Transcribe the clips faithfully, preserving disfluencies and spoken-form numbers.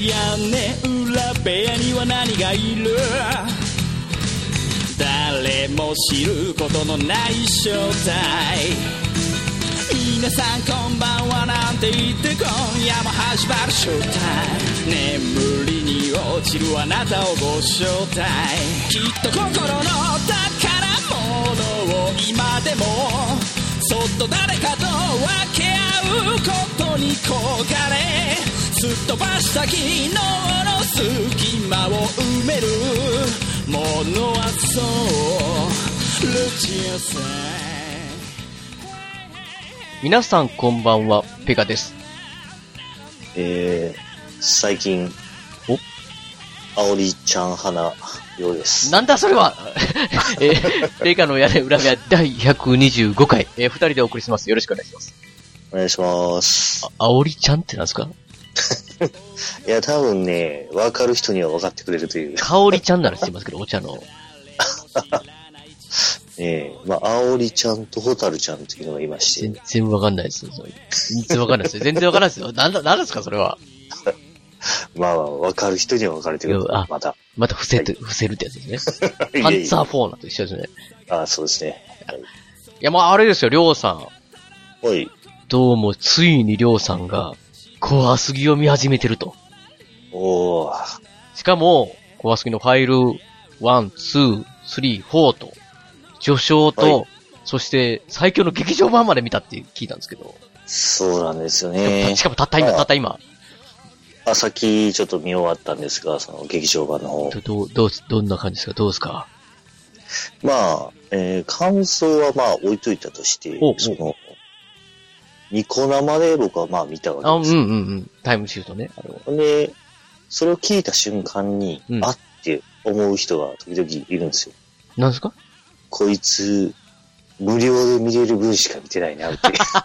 屋根裏部屋には何がいる？誰も知ることのない正体。皆さんこんばんはなんて言って今夜も始まるショータイム。眠りに落ちるあなたをご招待。きっと心の宝物を今でもそっと誰かと分け合うことに焦がれ、すっ飛ばした昨日の隙間を埋めるものはそうルチアさん。 皆さんこんばんは、ペガです。 えー、最近おあおりちゃん派なようです。 なんだそれはえー、ペガの屋根裏部屋だいひゃくにじゅうごかい、えー、ふたりでお送りします。よろしくお願いします。 お願いします。 あ、あおりちゃんってなんですか？ いや、多分ね、わかる人にはわかってくれるという。 かおりちゃんなら知ってますけど、お茶の。 ええー、まあ、あおりちゃんとホタルちゃんっていうのがいまして。 全然わかんないですよ。全然わかんないですよ。全然わかんないですよ。なんだ、なんですか、それは。 まあ、わかる人にはわかるという。あ、 また。また伏せて、はい、伏せるってやつですね。パンツァーフォーナと一緒ですね。 ああ、そうですね。はい、いや、まあ、あれですよ、りょうさん。 はい。 どうも、ついにりょうさんが、怖すぎを見始めてると。 おー。 しかも、怖すぎのファイル、ワン、ツー、スリー、フォーと、序章と、はい、そして最強の劇場版まで見たって聞いたんですけど。 そうなんですよね。 しかもたった今、たった今。 あ、さっきちょっと見終わったんですが、その劇場版の方。 どう、どう、どんな感じですか？どうですか？ まあ、えー、感想はまあ置いといたとして、おその、ニコ生で僕はまあ見たわけです。 あ、うんうんうん。タイムシフトね。あれで、それを聞いた瞬間に、うん、あって思う人が時々いるんですよ。 なんですか？ こいつ、無料で見れる分しか見てないなって。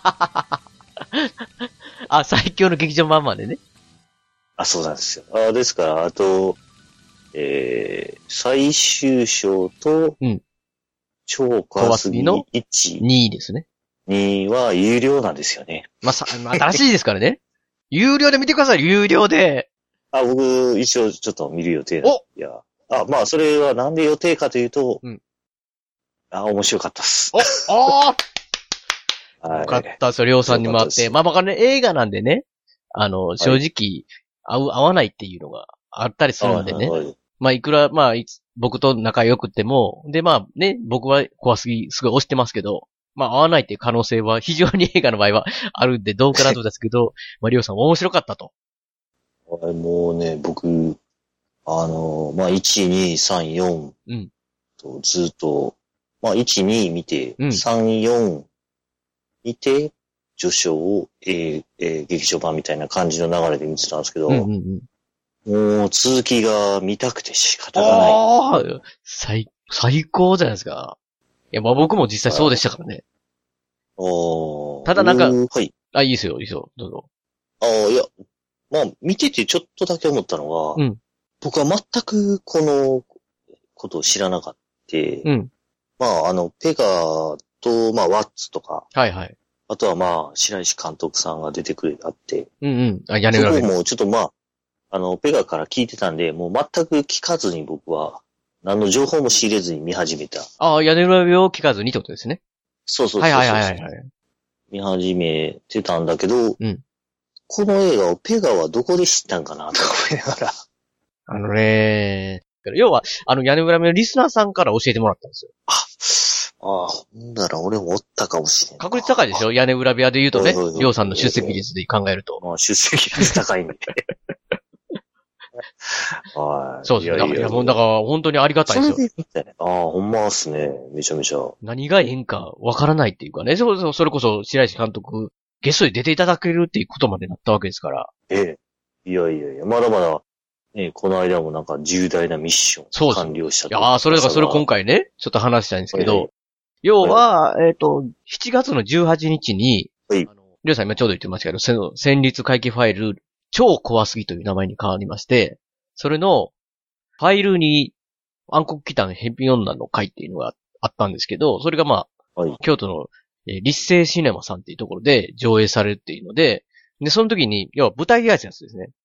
あ、最強の劇場版までね。 あ、そうなんですよ。あ、ですから、あと、えー、最終章と、うん、超怖すぎのいち、 にですね。 には有料なんですよね。 まあ、さ、新しいですからね。有料で見てください、有料で。 あ、僕、一応ちょっと見る予定だ。 おいや、あ、まあ、それはなんで予定かというと、うん、あ、面白かったっす。 お、ああはい。よかったっすよ、りょうさんにもあって。まあ、まあ、ね、映画なんでね、あの、正直、はい、合う、合わないっていうのがあったりするのでね。はい、まあ、いくら、まあ、いつ、僕と仲良くても、で、まあ、ね、僕は怖すぎ、すごい推してますけど、まあ、合わないっていう可能性は非常に映画の場合はあるんで、どうかなと思うんですけど、まあ、りょうさん面白かったと。 もうね、僕、あの、まあ、いち、に、さん、よんとずっと、まあ、いち、に見て、うん、さん、よん見て、序章を、えーえー、劇場版みたいな感じの流れで見てたんですけど、うんうんうん、もう続きが見たくて仕方がない。 ああ、最、最高じゃないですか。いや、まあ僕も実際そうでしたからね。 あただなんか、 はい。 あ、いいですよ、いいですよ、どうぞ。 ああ、いや、まあ見ててちょっとだけ思ったのは、うん、僕は全くこのことを知らなかった。うん、まああの、ペガと、まあワッツとか、 はいはい。 あとはまあ、白石監督さんが出てくれたって。 うんうん。あ、屋根裏部屋。 そこもちょっとまあ、あの、ペガから聞いてたんで、もう全く聞かずに僕は、何の情報も仕入れずに見始めた。 ああ、屋根裏部屋を聞かずにってことですね。 そうそうそうそう。 はいはいはいはい。 見始めてたんだけど、うん、この映画をペガはどこで知ったんかなとか思いながら。 あのねー、要は、あの屋根裏部屋のリスナーさんから教えてもらったんですよ。 あ、ああ、ほんなら俺もおったかもしれない。 確率高いでしょ？屋根裏部屋で言うとね、りょうさんの出席率で考えると。 まあ、出席率高いんで。 はい。そうですね。いやいや、いやもうだから本当にありがたいですよ。 それで見たね。ああ、ほんまっすね。めちゃめちゃ。 何が変かわからないっていうかね。それ、それこそ白石監督、ゲストで出ていただけるっていうことまでなったわけですから。 ええ。いやいやいや、まだまだ、ね、この間もなんか重大なミッション完了したと。 いやあ、それだからそれ今回ね、ちょっと話したいんですけど、ええ、要は、はい、えっと、しちがつのじゅうはちにちに、はい。りょうさん今ちょうど言ってましたけど、戦慄回帰ファイル、超怖すぎという名前に変わりまして、それの、ファイルに暗黒祈祷ヘビ女の会っていうのがあったんですけど、それがまあ、はい、京都の、えー、立成シネマさんっていうところで上映されるっていうので、で、その時に、要は舞台挨拶ですね。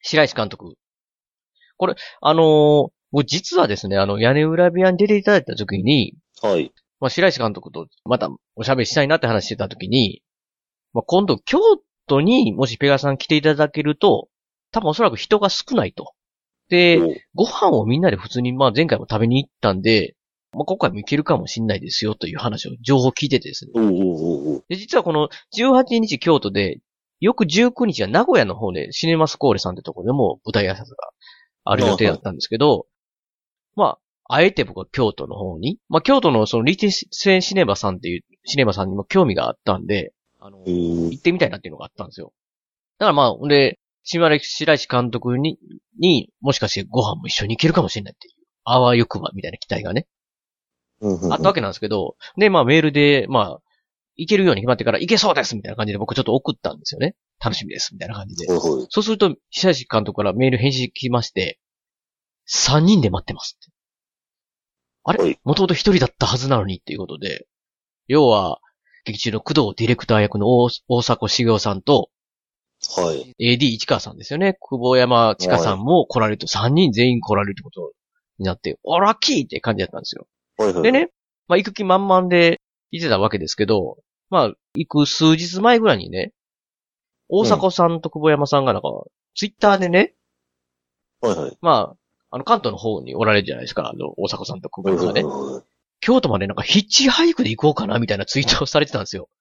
白石監督。これ、あのー、僕実はですね、あの、屋根裏部屋に出ていただいた時に、 はい。 まあ、白石監督とまたおしゃべりしたいなって話してた時に、まあ、今度京都にもしペガさん来ていただけると、多分おそらく人が少ないと。で、ご飯をみんなで普通に、まあ前回も食べに行ったんで、まあ今回も行けるかもしんないですよという話を、情報聞いててですね。で、実はこのじゅうはちにち京都で、翌じゅうくにちは名古屋の方でシネマスコーレさんってところでも舞台挨拶がある予定だったんですけど、まあ、あえて僕は京都の方に、まあ京都のそのリテセシネマさんっていうシネマさんにも興味があったんで、あの、行ってみたいなっていうのがあったんですよ。だからまあ、で、白石監督に、に、もしかしてご飯も一緒に行けるかもしれないっていう、あわよくばみたいな期待がね、あったわけなんですけど、で、まあメールで、まあ、行けるように決まってから行けそうですみたいな感じで僕ちょっと送ったんですよね。楽しみですみたいな感じで。そうすると、白石監督からメール返信来まして、さんにんで待ってますって。あれもともとひとりだったはずなのにっていうことで、要は、劇中の工藤ディレクター役の大、大迫茂雄さんと、 はい。 エーディー 市川さんですよね。久保山千佳さんも来られると、さんにん全員来られるってことになって、お、ラッキーって感じだったんですよ。 はいはい。 でね、まあ、行く気満々で行ってたわけですけど、まあ、行く数日前ぐらいにね、大迫さんと久保山さんがなんか、ツイッターでね、 はいはい。 まあ、あの、関東の方におられるじゃないですか、あの、大迫さんと久保山がね。はいはい、京都までなんかヒッチハイクで行こうかな、みたいなツイートをされてたんですよ。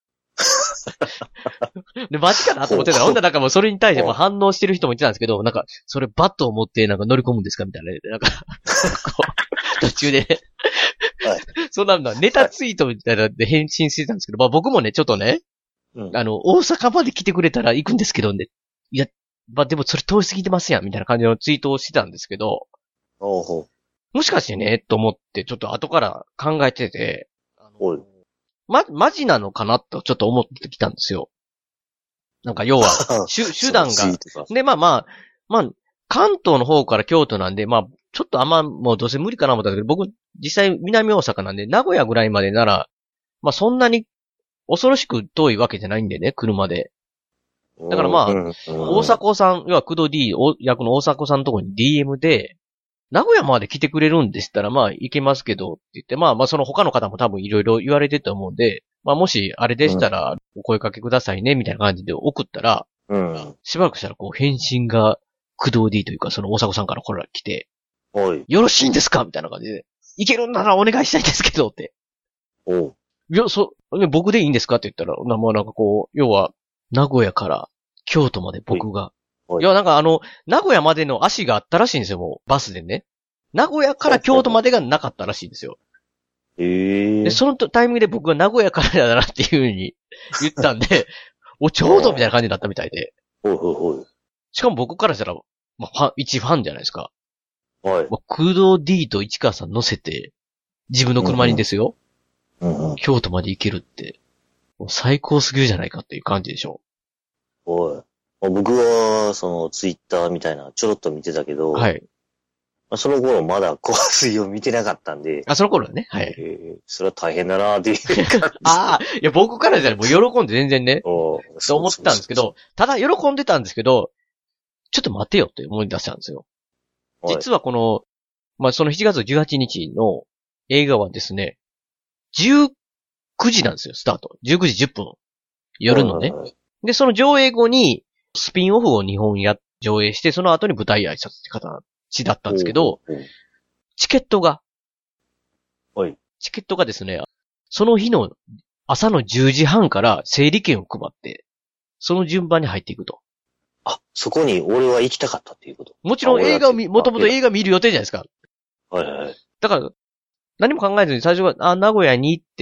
で、マジかなと思ってたら、ほんとなんかもうそれに対しても反応してる人もいてたんですけど、なんか、それバットを持ってなんか乗り込むんですかみたいな、なんか、こう、途中で、はい、そんなのネタツイートみたいなので返信してたんですけど、まあ僕もね、ちょっとね、うん、あの、大阪まで来てくれたら行くんですけどね、いや、まあでもそれ遠すぎてますやん、みたいな感じのツイートをしてたんですけど、 おうほうもしかしてね、と思って、ちょっと後から考えてて、あのま、マジなのかなとちょっと思ってきたんですよ。なんか要は、手、手段が。で、まあまあ、まあ、関東の方から京都なんで、まあ、ちょっとあんま、もうどうせ無理かな思ったけど、僕、実際南大阪なんで、名古屋ぐらいまでなら、まあそんなに恐ろしく遠いわけじゃないんでね、車で。だからまあ、大迫さん、要は工藤 D 役の大迫さんのところに ディーエム で、名古屋まで来てくれるんでしたら、まあ、行けますけど、って言って、まあ、まあ、その他の方も多分いろいろ言われてると思うんで、まあ、もし、あれでしたら、お声かけくださいね、みたいな感じで送ったら、うん、しばらくしたら、こう、返信が、工藤 D というか、その大迫さんからこれ来て、おい。よろしいんですかみたいな感じで、行けるんならお願いしたいんですけど、って。おう。いや、そ、僕でいいんですかって言ったら、まあ、なんかこう、要は、名古屋から京都まで僕が、いや、なんかあの、名古屋までの足があったらしいんですよ、もう、バスでね。名古屋から京都までがなかったらしいんですよ。へー。で、そのタイミングで僕が名古屋からだなっていう風に言ったんで、お、ちょうどみたいな感じだったみたいで。ほいほいほい。しかも僕からしたら、まあ、ファン、一ファンじゃないですか。はい。まあ、工藤 D と市川さん乗せて、自分の車にですよ。うんうん、京都まで行けるって、もう最高すぎるじゃないかっていう感じでしょ。 おい。僕は、その、ツイッターみたいな、ちょろっと見てたけど、はい。その頃まだコア水を見てなかったんで。 あ、その頃はね。はい。 えー、それは大変だなーっていう感じ。 ああ、いや、僕からじゃもう喜んで全然ね。そう思ってたんですけど、ただ喜んでたんですけど、ちょっと待てよって思い出したんですよ。はい、実はこの、まあ、そのしちがつじゅうはちにちの映画はですね、じゅうくじなんですよ、スタート。じゅうくじじゅっぷん。夜のね。はいはい、で、その上映後に、スピンオフをにほんや、上映して、その後に舞台挨拶って形だったんですけど、チケットが、はい。チケットがですね、その日の朝のじゅうじはんから整理券を配って、その順番に入っていくと。 あ、そこに俺は行きたかったっていうこと。 もちろん映画を見、もともと映画見る予定じゃないですか。はいはい。だから、何も考えずに最初は、あ、名古屋に行って、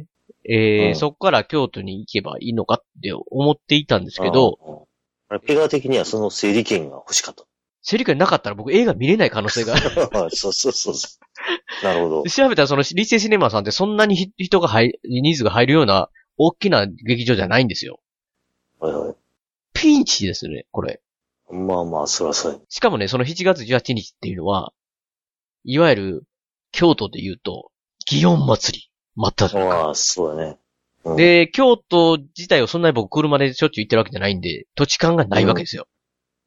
えーうん、そこから京都に行けばいいのかって思っていたんですけど、 ああペガ的にはその整理券が欲しかった。 整理券なかったら僕映画見れない可能性がある。 そうそうそうそう。なるほど。 調べたらそのリセシネマさんってそんなに人が入、人数が入るような大きな劇場じゃないんですよ。はいはい。ピンチですね、これ。 まあまあ、そらそうや。 しかもね、そのしちがつじゅうはちにちっていうのは、いわゆる京都で言うと、祇園祭り。まっただ中。 ああ、そうだね。 うん、で、京都自体をそんなに僕車でしょっちゅう行ってるわけじゃないんで、土地勘がないわけですよ。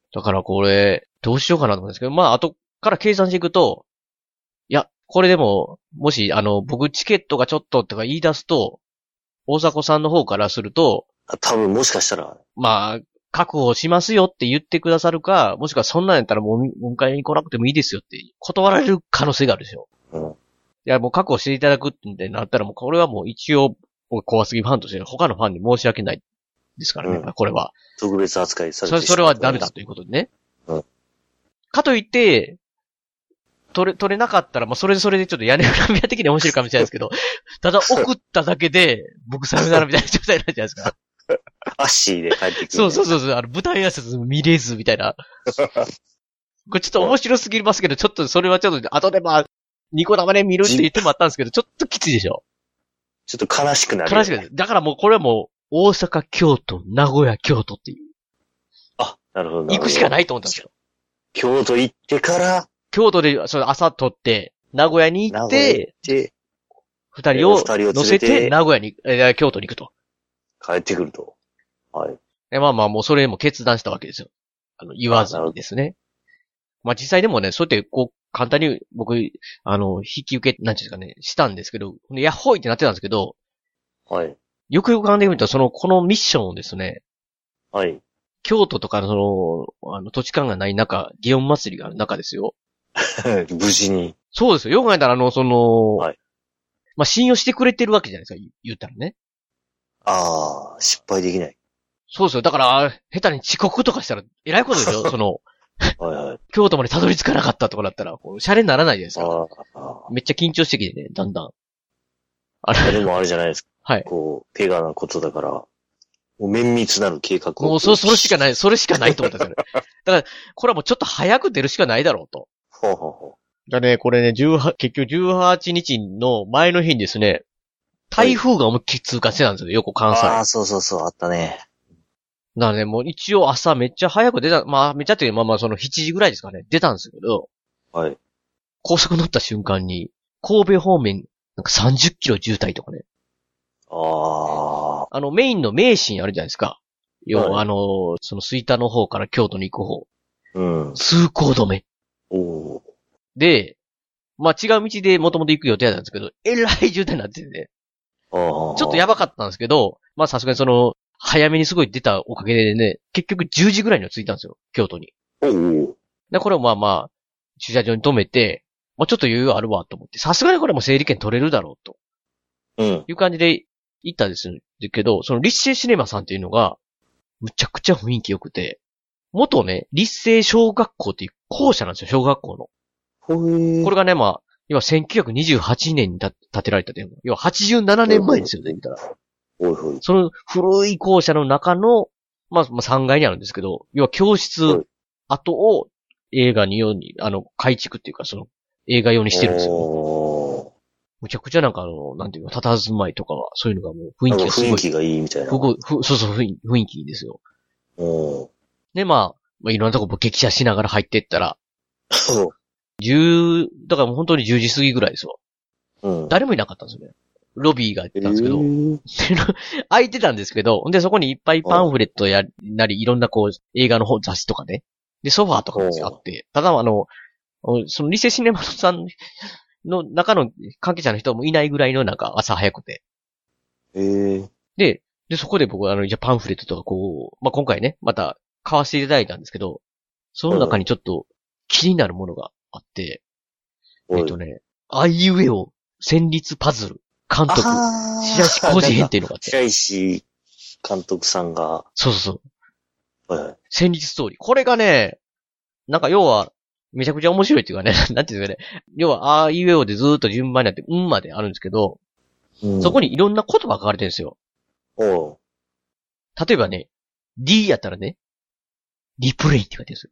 だからこれ、どうしようかなと思うんですけど、まあ、後から計算していくと、いや、これでも、もし、あの、僕チケットがちょっととか言い出すと、大迫さんの方からすると、 多分もしかしたら。 まあ、確保しますよって言ってくださるか、もしくはそんなんやったらもうお迎えに来なくてもいいですよって断られる可能性があるでしょ。うん。いや、もう確保していただくってなったらもうこれはもう一応、怖すぎファンとして他のファンに申し訳ないですからね、うん、これは。 特別扱いされてそれ、それはダメだということでね。うん。かといって、取れ、取れなかったら、まあ、それでそれでちょっと屋根裏部屋的に面白いかもしれないですけど、ただ送っただけで、僕さよならみたいな状態になるじゃないですか。 アッシーで帰ってくる。 そうそうそうそう、あの、舞台挨拶見れずみたいな。これちょっと面白すぎますけど、ちょっとそれはちょっと、後でまあ、ニコ生で見るって言ってもあったんですけど、ちょっときついでしょ。 ちょっと悲しくなる、 ね。悲しくなる。だからもうこれはもう、大阪、京都、名古屋、京都っていう。 あ、なるほど。 行くしかないと思ったんですよ。 京都行ってから、 京都で、その朝撮って、名古屋に行って、二人を乗せて、名古屋に、えー、京都に行くと。 帰ってくると。はい。 でまあまあ、もうそれも決断したわけですよ。あの、言わずにですね。まあ実際でもね、そうやって、こう、簡単に僕、あの、引き受け、なんていうんですかね、したんですけど、やっほいってなってたんですけど、 はい。 よくよく考えてみると、その、このミッションをですね、 はい。 京都とかのその、あの、土地勘がない中、祇園祭りがある中ですよ。 無事に。 そうですよ。よく考えたら、あの、その、 はい。 まあ、信用してくれてるわけじゃないですか、言ったらね。 ああ、失敗できない。 そうですよ。だから、下手に遅刻とかしたら、えらいことですよ、その、 はいはい。 京都までたどり着かなかったとかだったら、こうシャレにならないじゃないですか。 あめっちゃ緊張してきてね、だんだん。 あれ。でもあれじゃないですか。 はい。 こう、ペガなことだから、もう綿密なる計画を。 もうそ、それしかない、それしかないと思ったんですよね。だから、これはもうちょっと早く出るしかないだろうと。 ほうほうほう。 だね、これね、じゅうはち、結局じゅうはちにちの前の日にですね、台風が思いっきり通過してたんですよ、横関西。 ああ、そうそうそう、あったね。 だからね、もう一応朝めっちゃ早く出た、まあめっちゃっていうまあまあそのしちじぐらいですかね、出たんですけど、 はい。 高速乗った瞬間に、神戸方面、なんかさんじゅっキロ渋滞とかね。 ああ。 あのメインの名神あるじゃないですか。要は、はい、あの、その吹田の方から京都に行く方。 うん。 通行止め。 おー。 で、まあ違う道でもともと行く予定だったんですけど、えらい渋滞になっててね。 ああ。 ちょっとやばかったんですけど、まあさすがにその、早めにすごい出たおかげでね、結局じゅうじぐらいには着いたんですよ、京都に。 おお。 で、これをまあまあ、駐車場に止めて、まあちょっと余裕あるわと思って、さすがにこれも整理券取れるだろうと。 うん。 いう感じで行ったんですけど、その立成シネマさんっていうのが、むちゃくちゃ雰囲気良くて、元ね、立成小学校っていう校舎なんですよ、小学校の。 ほえー。 これがね、まあ、要はせんきゅうひゃくにじゅうはちねんに建てられたという。要ははちじゅうななねんまえですよね、見たら。 おいおい。 その古い校舎の中の、まあ、まあ、さんがいにあるんですけど、要は教室跡を映画にように、あの、改築っていうか、その、映画用にしてるんですよ。むちゃくちゃなんかあの、なんていうか、佇まいとかは、そういうのがもう雰囲気がすごい。 雰囲気がいいみたいな。 ふごふそうそう、雰囲雰囲気いいんですよ。 おで、まあ、まあ、いろんなとこも激写しながら入っていったら、じゅう、だからもう本当にじゅうじ過ぎぐらいですよ。 うん。 誰もいなかったんですよね。ロビーがあったんですけど、 えー、 空いてたんですけど、で、そこにいっぱいパンフレットやなり、いろんなこう、映画の本、雑誌とかね。で、ソファーとかもあって、ただあの、そのリセシネマさんの中の関係者の人もいないぐらいのなんか朝早くて。 えー、 で、で、そこで僕あの、じゃパンフレットとかこう、まあ、今回ね、また買わせていただいたんですけど、その中にちょっと気になるものがあって、えっとね、あいうえお戦慄パズル。監督、白石浩二編っていうのがあって。 白石監督さんが。 そうそうそう。はいはい。 戦慄ストーリー。これがね、なんか要は、めちゃくちゃ面白いっていうかね、なんていうんですかね。要は、あいうえおでずーっと順番になって、うんまであるんですけど、うん、そこにいろんな言葉が書かれてるんですよ。 おう。 例えばね、D やったらね、リプレイって書いてるん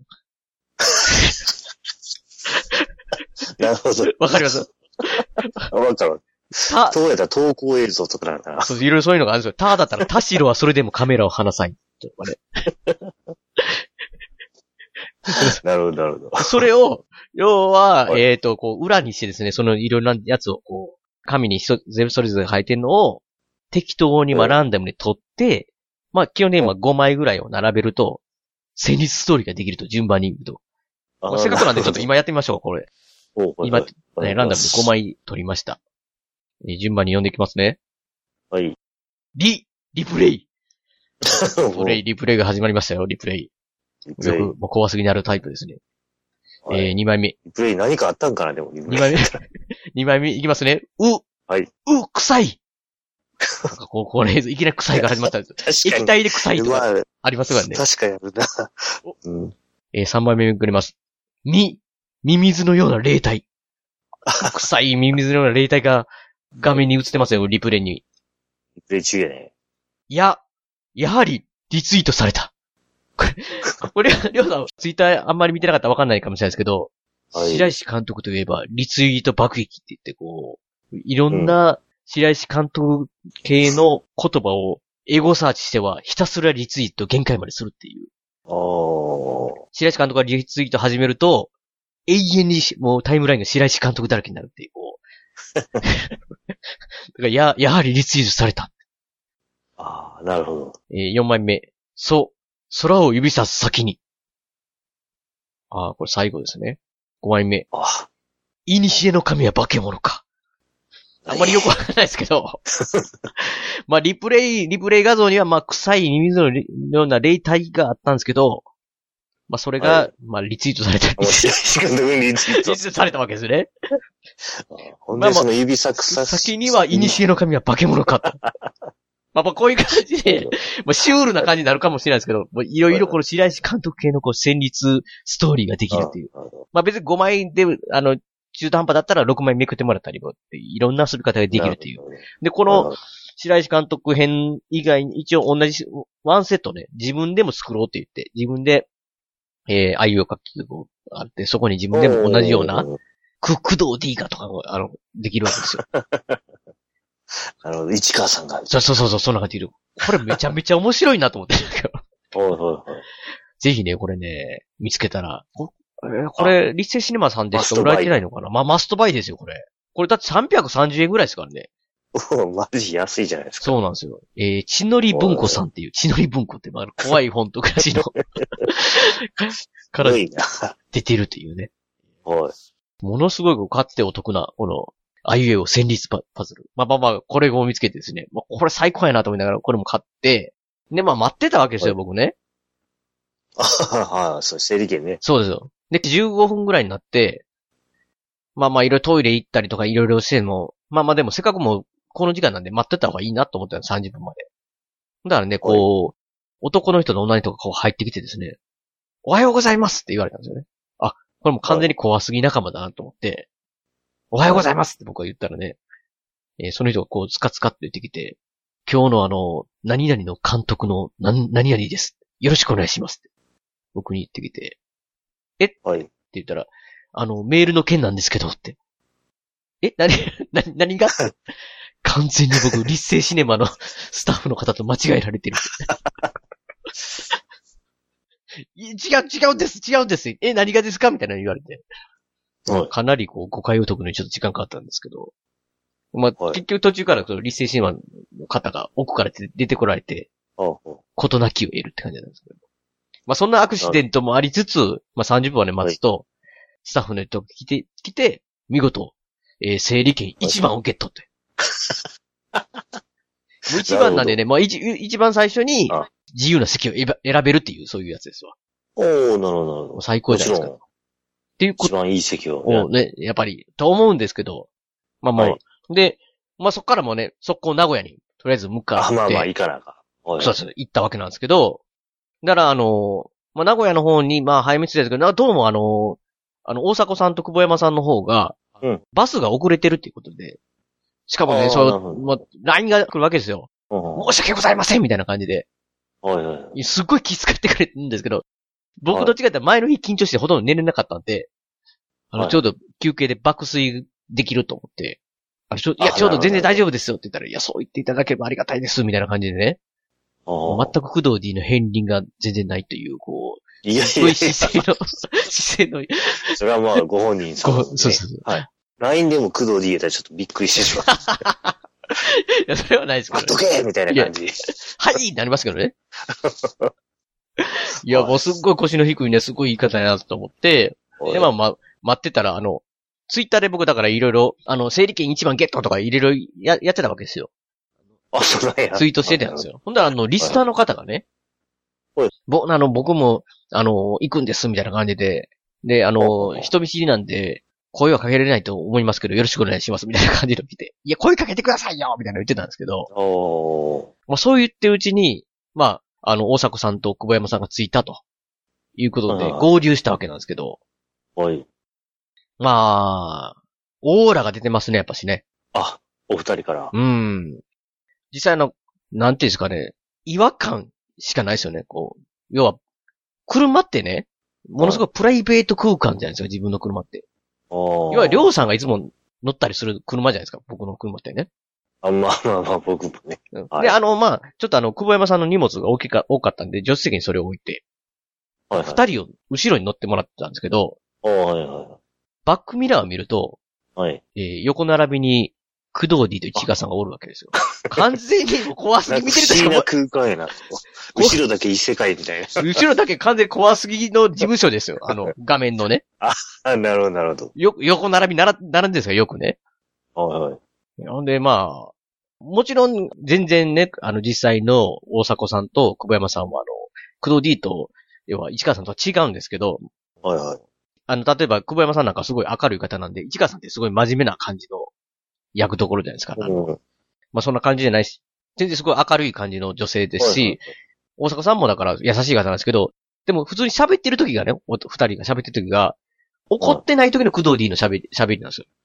ですよ。なるほど。 わかりますわかる。た、どうやったら投稿映像とかなんだな。 そう、いろいろそういうのがあるんですよ。ただったら、田代はそれでもカメラを離さい。とかね。 なるほど、なるほど。 それを、要は、えっと、こう、裏にしてですね、そのいろんなやつを、こう、紙に全部それぞれ書いてるのを、適当にまあランダムに取って、まあ基本的にはごまいぐらいを並べると、 戦慄ストーリーができると、順番に言うと。せっかくなんでちょっと今やってみましょう、これ。今、ね、ランダムでごまい取りました。えー、順番に読んでいきますね。 はい。 リ、リプレイ。リプレイ、リプレイが始まりましたよ、リプレイ。よく、もう怖すぎにあるタイプですね。はい、えー、にまいめ。 リプレイ何かあったんかな、でも。 にまいめ。にまいめいきますね。う。 はい。 う、臭い。なんかこう、これ、いきなり臭いが始まったんです。確かに。液体で臭いとか、ありますからね。 確かにあるな。 うん。えー、さんまいめめくります。み、ミミズのような霊体。臭いミミズのような霊体が画面に映ってますよ、リプレイに。 リプレイ中やね。 いや、やはり、リツイートされた。これ、これ、りょうさん、ツイッターあんまり見てなかったらわかんないかもしれないですけど、はい、白石監督といえば、リツイート爆撃って言って、こう、いろんな白石監督系の言葉をエゴサーチしては、ひたすらリツイート限界までするっていう。 白石監督がリツイート始めると、永遠にもうタイムラインが白石監督だらけになるっていう、こう。だからや、やはりリツイートされた。 ああ、なるほど。 えー、よんまいめ。そう、空を指さす先に。ああ、これ最後ですね。ごまいめ。 ああ。 いにしえの神は化け物か。あんまりよくわかんないですけど。まあ、リプレイ、リプレイ画像には、まあ、臭いミミズのような霊体があったんですけど、まあ、それが、はい、まあ、リツイートされた。リツイートされたわけですね。 ほんで、その指サクサ先には、いにしえの神は化け物かと。まあ、まあ、こういう感じで、まあ、シュールな感じになるかもしれないですけど、いろいろこの白石監督系のこう、戦慄ストーリーができるっていう。まあ、別にごまいで、あの、中途半端だったらろくまいめくってもらったりも、いろんな遊び方ができるっていう。で、この、白石監督編以外に一応同じ、ワンセットね、自分でも作ろうって言って、自分で、えー、あいうえお書きがあって、そこに自分でも同じような、ク、クドー D がとかも、あの、できるわけですよ。 なるほど、市川さんが。 そうそうそう、そんな感じで。これめちゃめちゃ面白いなと思ってるけど。 はいはいはい。 ぜひね、これね、見つけたら、これ、立成シネマさんでしか売られてないのかな。まあ、マストバイですよ、これ。これだってさんびゃくさんじゅうえんぐらいですからね。 おマジ安いじゃないですか。 そうなんですよ。えー、血のり文庫さんっていう、血のり文庫って、まあ、怖い本と暮らしの、から出てるっていうね。 はい。 ものすごいかつてお得な、この、あいうえお戦慄パズル。まあまあまあ、これを見つけてですね。まあ、これ最高やなと思いながら、これも買って、で、まあ待ってたわけですよ、はい、僕ね。 ああ、そう、整理券ね。 そうですよ。で、じゅうごふんぐらいになって、まあまあいろいろトイレ行ったりとかいろいろしても、まあまあでもせっかくもうこの時間なんで待ってた方がいいなと思ったらさんじゅっぷんまで。だからね、こう、男の人と女の人がこう入ってきてですね、おはようございますって言われたんですよね。あ、これもう完全に怖すぎ仲間だなと思って、おはようございますって僕は言ったらね、えー、その人がこうスカスカって言ってきて、今日のあの、何々の監督の何、何々です。よろしくお願いしますって。僕に言ってきて、えはい。 って言ったら、あの、メールの件なんですけどって。え何、何、何が完全に僕、立成シネマのスタッフの方と間違えられてる。違う、違うんです、違うんです。え、何がですかみたいなの言われて。はい、かなりこう、誤解を解くのにちょっと時間かかったんですけど。まあ、はい、結局途中から立成シネマの方が奥から出てこられて、事なきを得るって感じなんですけど。まあ、そんなアクシデントもありつつ、まあ、さんじゅっぷんまで待つと、はい、スタッフの人が来て、来て、見事、えー、整理券いちばんをゲットって。もういちばんなんでね、まあ一、一番最初に自由な席を選べるっていう、そういうやつですわ。 おー、なるほど、なるほど。 最高じゃないですか。っていうこと。 一番いい席を。 をね、やっぱり、と思うんですけど、まあまあ、はい、で、まあそっからもね、速攻名古屋に、とりあえず向かって。 あ、まあまあ、行かなか。 そうです、行ったわけなんですけど、だからあの、まあ名古屋の方に、まあ早めつですけど、どうもあの、あの、大迫さんと久保山さんの方が、 うん、 バスが遅れてるっていうことで、しかもね、そう、まあ、ライン が来るわけですよ。申し訳ございませんみたいな感じで。 はいはいはい、 すっごい気遣ってくれるんですけど、僕どっちかって前の日緊張してほとんど寝れなかったんで、あの、はい、ちょうど休憩で爆睡できると思って、あのちょいや、ちょうど全然大丈夫ですよって言ったら、いや、そう言っていただければありがたいです、みたいな感じでね。全く工藤 D の片鱗が全然ないという、こう、 いやいやいやすごい姿勢の、姿勢の。 それはまあ、ご本人さん、ね。 そうそうそう。 はい。ライン でも工藤 D やったらちょっとびっくりしてしまう。 いや、それはないですけど、 ね。待っとけみたいな感じ。 はいなりますけどね。 いや、もうすっごい腰の低いね、すごい言い方やなと思って、で、まあまあ、待ってたら、あの、ツイッターで僕だからいろいろ、あの、整理券一番ゲットとかいろいろや、やってたわけですよ。 あ、そうなんや。 ツイートしてたんですよ。ほんだら、あの、リスナーの方がね、はい、ぼ、あの、僕も、あの、行くんです、みたいな感じで、で、あの、人見知りなんで、声はかけられないと思いますけど、よろしくお願いします、みたいな感じで来て、いや、声かけてくださいよみたいなの言ってたんですけど、おまあ、そう言ってるうちに、まあ、あの、大迫さんと久保山さんがついたと、いうことで、合流したわけなんですけど、 はい。 まあ、オーラが出てますね、やっぱしね。 あ、お二人から。 うん。実際の、なんていうんですかね、違和感しかないですよね、こう。要は、車ってね、ものすごくプライベート空間じゃないですか、自分の車って。要は、りょうさんがいつも乗ったりする車じゃないですか、僕の車ってね。 あ、まあまあまあ、僕もね。 うんはい、で、あの、まあ、ちょっとあの、久保山さんの荷物が大きか、多かったんで、助手席にそれを置いて、はいはい、二人を後ろに乗ってもらってたんですけど、 はいはいはい、 バックミラーを見ると、 はい。 えー、横並びに、工藤 D と市川さんがおるわけですよ。完全にもう怖すぎ見てると不思議な空間やな。後ろだけ異世界みたいな。 後ろだけ完全に怖すぎの事務所ですよ。あの、画面のね。 あ、なるほど、なるほど。 よ、横並びなら、並んでるんですか、よくね。 はいはい。 ほんで、まあ、もちろん、全然ね、あの、実際の大迫さんと久保山さんは、あの、工藤 D と、要は、市川さんとは違うんですけど、 はいはい。 あの、例えば、久保山さんなんかすごい明るい方なんで、市川さんってすごい真面目な感じの役どころじゃないですか。あの、うん、まあ、そんな感じじゃないし、全然すごい明るい感じの女性ですし、はいはいはい、大阪さんもだから優しい方なんですけど、でも普通に喋ってる時がね、二人が喋ってる時が、怒ってない時の工藤 D の喋り、喋りなんですよ。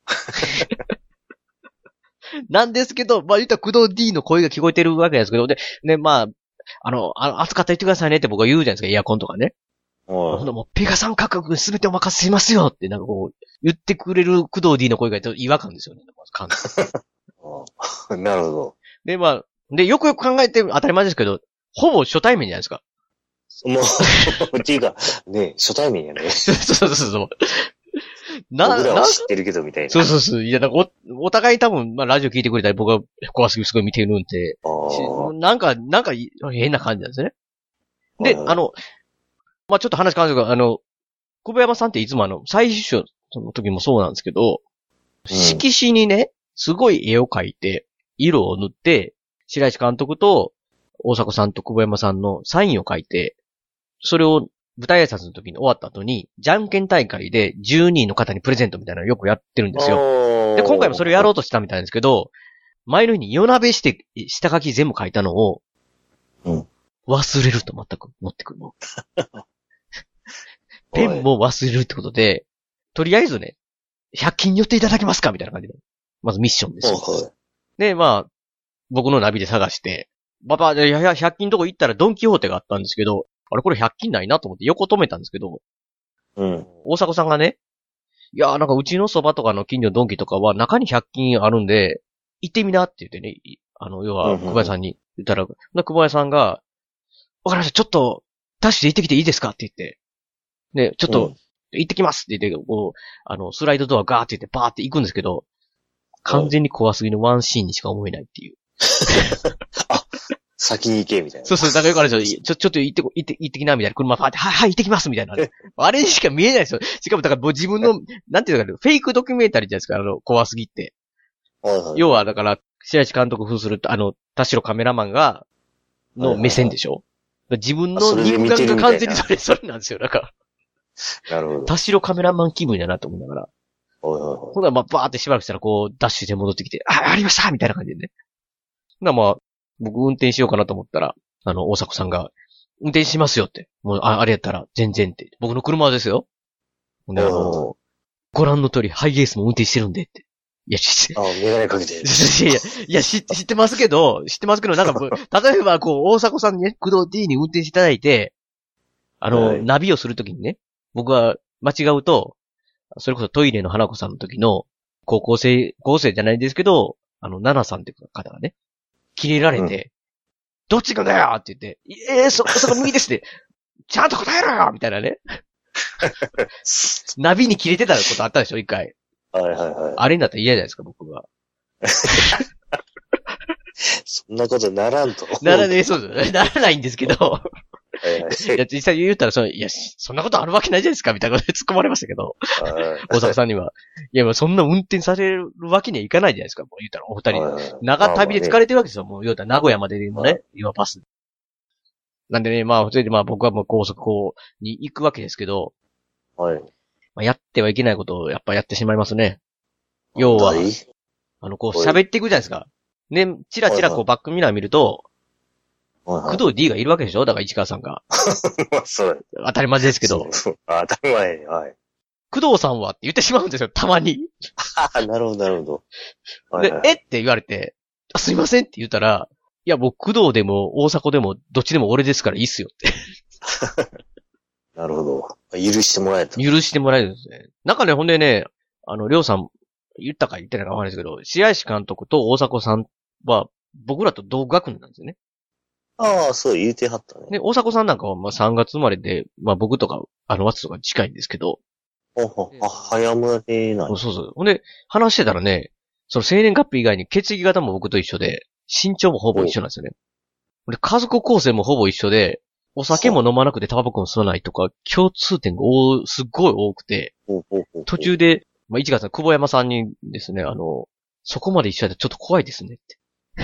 なんですけど、まあ、言ったら工藤 D の声が聞こえてるわけですけど、で、ね、まあ、あの、あ暑かったら言ってくださいねって僕は言うじゃないですか、エアコンとかね。ほんともう、ペガさん価格すべてお任せしますよって、なんかこう、言ってくれる工藤 D の声がちょっと違和感ですよね。感なるほど。 で、まあ、で、よくよく考えて当たり前ですけど、ほぼ初対面じゃないですか。 もう、っていうか、ね、初対面やね。 そうそうそうそう。 な、僕らは知ってるけどみたいな。 そうそうそう。いや、なんかお、お互い多分、まあ、ラジオ聞いてくれたり、僕は怖すぎすごい見てるんで、なんか、なんか変な感じなんですね。で、あの、まあ、ちょっと話変わるんですけど、あの、久保山さんっていつもあの、最終章の時もそうなんですけど、うん、色紙にね、すごい絵を描いて、色を塗って、白石監督と大迫さんと久保山さんのサインを書いて、それを舞台挨拶の時に終わった後に、じゃんけん大会でじゅうにんの方にプレゼントみたいなのをよくやってるんですよ。で、今回もそれをやろうとしたみたいなんですけど、前の日に夜なべして、下書き全部書いたのを、うん、忘れると全く持ってくるの。ペンも忘れるってことで、とりあえずね、ひゃく均寄っていただけますかみたいな感じで。まずミッションですよ。で、まあ、僕のナビで探して、ばば、いや、ひゃく均のとこ行ったらドンキホーテがあったんですけど、あれこれひゃく均ないなと思って横止めたんですけど、うん。大迫さんがね、いや、なんかうちのそばとかの近所のドンキとかは中にひゃく均あるんで、行ってみなって言ってね、あの、要は、久保屋さんに言ったら、久保屋さんが、わかりました、ちょっと、ダッシュで行ってきていいですかって言って、で、ちょっと、行ってきますって言って、こう、あの、スライドドアガーって言ってバーって行くんですけど、完全に怖すぎのワンシーンにしか思えないっていう。 あ、先に行け、みたいな。 そうそう、だからよくあるんですよ。ちょ、ちょっと行って、行って、行ってきな、みたいな。車パーって、はい、はい、行ってきます、みたいな。あれにしか見えないですよ。しかも、だからもう自分の、なんていうのかな、フェイクドキュメンタリーじゃないですか、あの、怖すぎって。はいはい、要は、だから、白石監督風すると、あの、田代カメラマンが、の目線でしょ、はいはいはい、自分の肉眼が完全にそれ、それなんですよ、だから。 なるほど。 田代カメラマン気分やなと思いながら。 はいはいはい。 ほんならまあ、バーってしばらくしたら、こう、ダッシュで戻ってきて、あ、ありましたみたいな感じでね。ほんならまあ、僕運転しようかなと思ったら、あの、大迫さんが、運転しますよって。もう、あ、あれやったら、全然って。僕の車ですよ。ほんで、あの、ご覧の通り、ハイエースも運転してるんでって。いや、知って。 あ、メガネかけて。いや、いや、知ってますけど、知ってますけど、なんか、例えば、こう、大迫さんにね、工藤 D に運転していただいて、あの、はい、ナビをするときにね、僕は間違うと、それこそトイレの花子さんの時の、高校生、高校生じゃないんですけど、あの、ナナさんっていう方がね、切れられて、うん、どっちがだよって言って、ええー、そ、そこ右ですって、ちゃんと答えろよみたいなね。ナビに切れてたことあったでしょ、一回。 はいはいはい。 あれになったら嫌じゃないですか、僕は。 そんなことならんと。 ならねえ、そうです。ならないんですけど。 はいはい。 いや、実際言ったら、その、いや、そんなことあるわけないじゃないですか、みたいなことで突っ込まれましたけど、大阪さんには。いや、そんな運転されるわけにはいかないじゃないですか、もう言ったら、お二人。長旅で疲れてるわけですよ、もう言うたら、名古屋まででもね、今バス。なんでね、まあ、それでまあ僕はもう高速こう、に行くわけですけど、 はい。 まあ、やってはいけないことをやっぱやってしまいますね。要は、あの、こう喋っていくじゃないですか。ね、チラチラこうバックミラー見ると、はいはい、工藤 D がいるわけでしょ、だから市川さんが。 そう。 当たり前ですけど。 そうそう。当たり前、はい。 工藤さんはって言ってしまうんですよ、たまに。 なるほど、なるほど。 はいはい、で、えって言われて、あ、すいませんって言ったら、いや、僕、工藤でも大迫でも、どっちでも俺ですからいいっすよって。 なるほど。許してもらえた。 許してもらえるんですね。なんかね、ほんでね、あの、りょうさん、言ったか言ってないかわかんないですけど、白石監督と大迫さんは、僕らと同学年なんですよね。 ああ、そう言うてはったね。 で、大迫さんなんかは、まあさんがつ生まれで、まあ僕とか、あの、わつとか近いんですけど。 ほほ、あ、早生まれなん。 そうそう。ほんで、話してたらね、その生年月日以外に血液型も僕と一緒で、身長もほぼ一緒なんですよね。で、家族構成もほぼ一緒で、お酒も飲まなくてタバコも吸わないとか、共通点がおすっごい多くて、途中で、まあ、市川さん、久保山さんにですね、あの、そこまで一緒だとちょっと怖いですねって。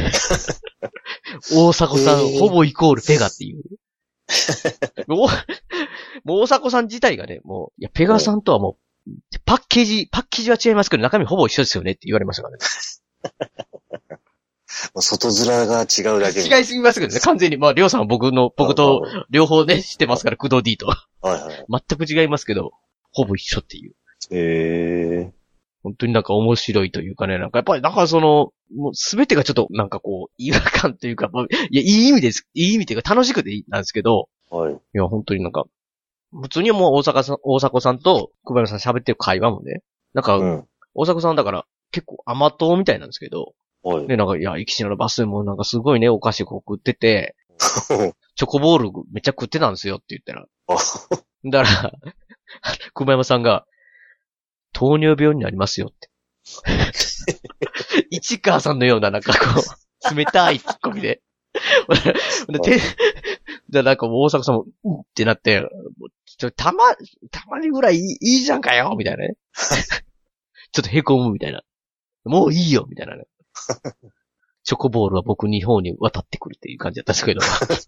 大迫さん、ほぼイコールペガっていう。もう、もう大迫さん自体がね、もう、いや、ペガさんとはもう、パッケージ、パッケージは違いますけど、中身ほぼ一緒ですよねって言われましたからね。 外面が違うだけ違いすぎますけどね、完全に。まあ、りょうさんは僕の、僕と両方ね、知ってますから、工藤 D と。 はいはい。 全く違いますけど、ほぼ一緒っていう。 へえ。 本当になんか面白いというかね、なんかやっぱり、なんかその、もうすべてがちょっとなんかこう、違和感というか、まあ、いや、いい意味です。いい意味というか楽しくていいなんですけど、 はい。いや、本当になんか、普通にもう大阪さん、大迫さんと久保山さん喋ってる会話もね、なんか、うん、大迫さんだから結構甘党みたいなんですけど、はい。で、なんか、いや、生きしのバスもなんかすごいね、お菓子こう食ってて、チョコボールめっちゃ食ってたんですよって言ったら。だから、久保山さんが、糖尿病になりますよって。市川さんのようななんかこう、冷たいツッコミで。で、で、なんかもう大阪さんも、うんってなって、ちょ、たま、たまにぐらいいい、いいじゃんかよみたいなね。ちょっと凹むみたいな。もういいよみたいなね。チョコボールは僕日本に渡ってくるっていう感じだったんですけど。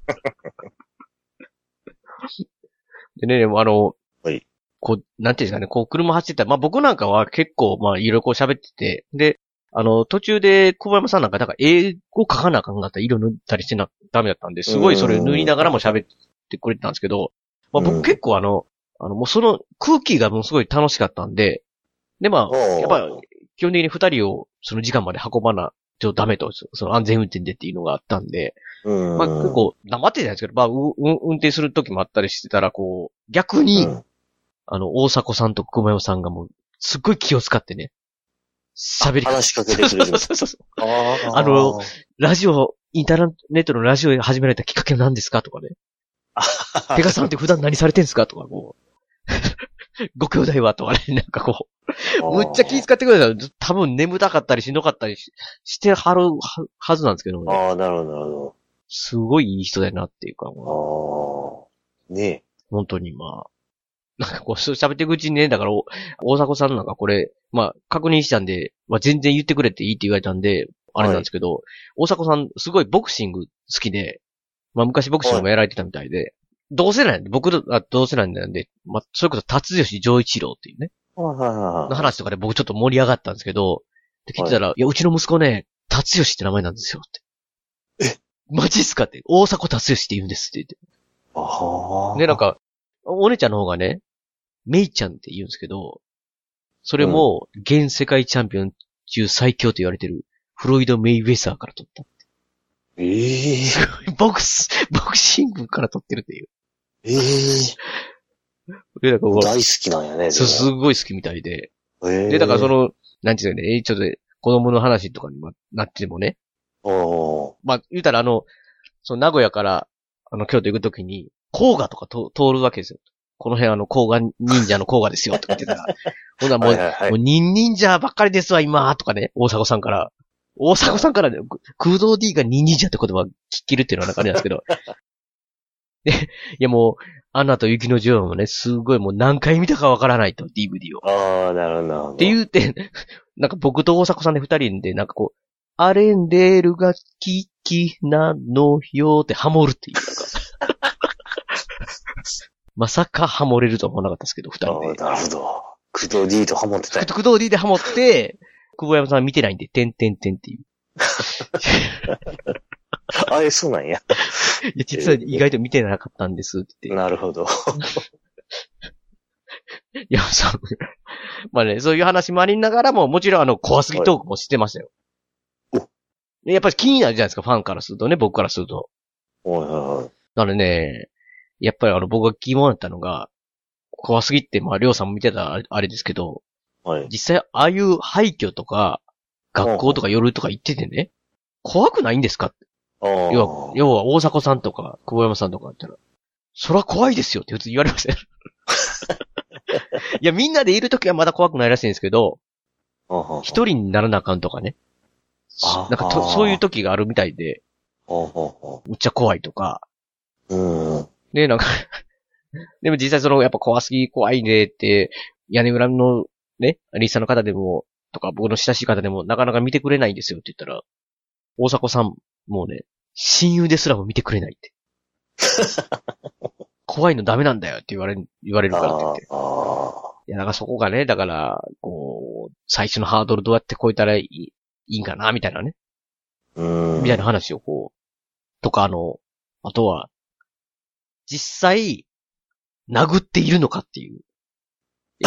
でね、あの、 はい。 こう、なんていうんですかね、こう車走ってたら、まあ僕なんかは結構、まあいろいろこう喋ってて、で、あの、途中で小山さんなんか、だから英語書かなあかんかったら色塗ったりしてな、ダメだったんで、すごいそれ塗りながらも喋ってくれてたんですけど、まあ僕結構あの、あの、もうその空気がもうすごい楽しかったんで、でまあ、やっぱ基本的に二人をその時間まで運ばな、ちょっとダメと、その安全運転でっていうのがあったんで、まあ結構黙ってたんですけど、まあ、う、う、運転する時もあったりしてたら、こう、逆に、うんあの、大迫さんと久保山さんがもう、すっごい気を使ってね、喋り話しかけてくれる。 そうそうそうそう。あ, あの、ラジオ、インターネットのラジオ始められたきっかけは何ですかとかね。ペガさんって普段何されてんすかとか、こう。ご兄弟はとかね、なんかこう。むっちゃ気遣ってくれたら、多分眠たかったりしんどかったり し, してはるはずなんですけどね。ああ、なるほど、なるほど。 すごいいい人だなっていうか。ああ。ねえ。 本当にまあ。なんかこう、喋っていくうちにね、だから、大迫さんなんかこれ、まあ、確認したんで、まあ、全然言ってくれていいって言われたんで、あれなんですけど、はい、大迫さん、すごいボクシング好きで、まあ、昔ボクシングもやられてたみたいで、はい、同世代なんで、僕は同世代なんで、まあ、それこそ達吉丈一郎っていうね、 はいはいはい、 の話とかで僕ちょっと盛り上がったんですけど、で聞いてたら、はい、いや、うちの息子ね、達吉って名前なんですよって。えマジっすかって、大迫達吉って言うんですって言って。 ああ。 で、なんか、お姉ちゃんの方がね、メイちゃんって言うんですけど、それも、現世界チャンピオン中最強と言われてる、フロイド・メイウェザーから取った。 ええー。ボクス、ボクシングから取ってるっていう。 ええー。で、だから大好きなんやね。 そう、すごい好きみたいで。えー、で、だからその、なんていうのね、ちょっと子供の話とかになってもね。 おまあ、言うたらあの、その名古屋から、あの、京都行くときに、甲賀とかと通るわけですよ。この辺あの、甲賀忍者の甲賀ですよ、とか言ってたら。ほんならもう、はいはいはい、もう忍忍者ばっかりですわ、今、とかね、大迫さんから。大迫さんからね、空洞 D が忍忍者って言葉聞けるっていうのはなんかあれなんですけど、 で、いやもう、アナと雪の女王もね、すごいもう何回見たかわからないと、ディーブイディー を。 ああ、なるほど。 って言うて、なんか僕と大迫さんで二人で、なんかこう、アレンデールがキキなのよってハモるっていう。まさかハモれるとは思わなかったですけど、二人で。 ああ、なるほど。クド D とハモってたよ。 クド D でハモって、久保山さん見てないんで、てんてんてんっていう。 あえ、そうなんや。 いや、実は意外と見てなかったんですって言って。 なるほど。 いや、そう。まあね、そういう話もありながらも、もちろんあの、怖すぎトークもしてましたよ。 おやっぱり気になるじゃないですか、ファンからするとね、僕からすると。 はいはいはい。 なのでね、やっぱりあの、僕が疑問だったのが、怖すぎって、まあ、りょうさんも見てたあれですけど、 はい。 実際、ああいう廃墟とか、学校とか夜とか行っててね、怖くないんですかって。 ああ。 要は、要は大迫さんとか、久保山さんとかだったら、そら怖いですよって普通言われません。いや、みんなでいるときはまだ怖くないらしいんですけど、一人にならなあかんとかね。なんかと、そういう時があるみたいで、むっちゃ怖いとか。 うん。 で、なんか、でも実際その、やっぱ怖すぎ、怖いねって、屋根裏のね、リスナーの方でも、とか僕の親しい方でもなかなか見てくれないんですよって言ったら、大迫さん、もうね、親友ですらも見てくれないって。怖いのダメなんだよって言われる、言われるからって言って。いや、だからそこがね、だから、こう、最初のハードルどうやって超えたらいい、いいんかな、みたいなね。みたいな話をこう、とかあの、あとは、実際、殴っているのかっていう。いや、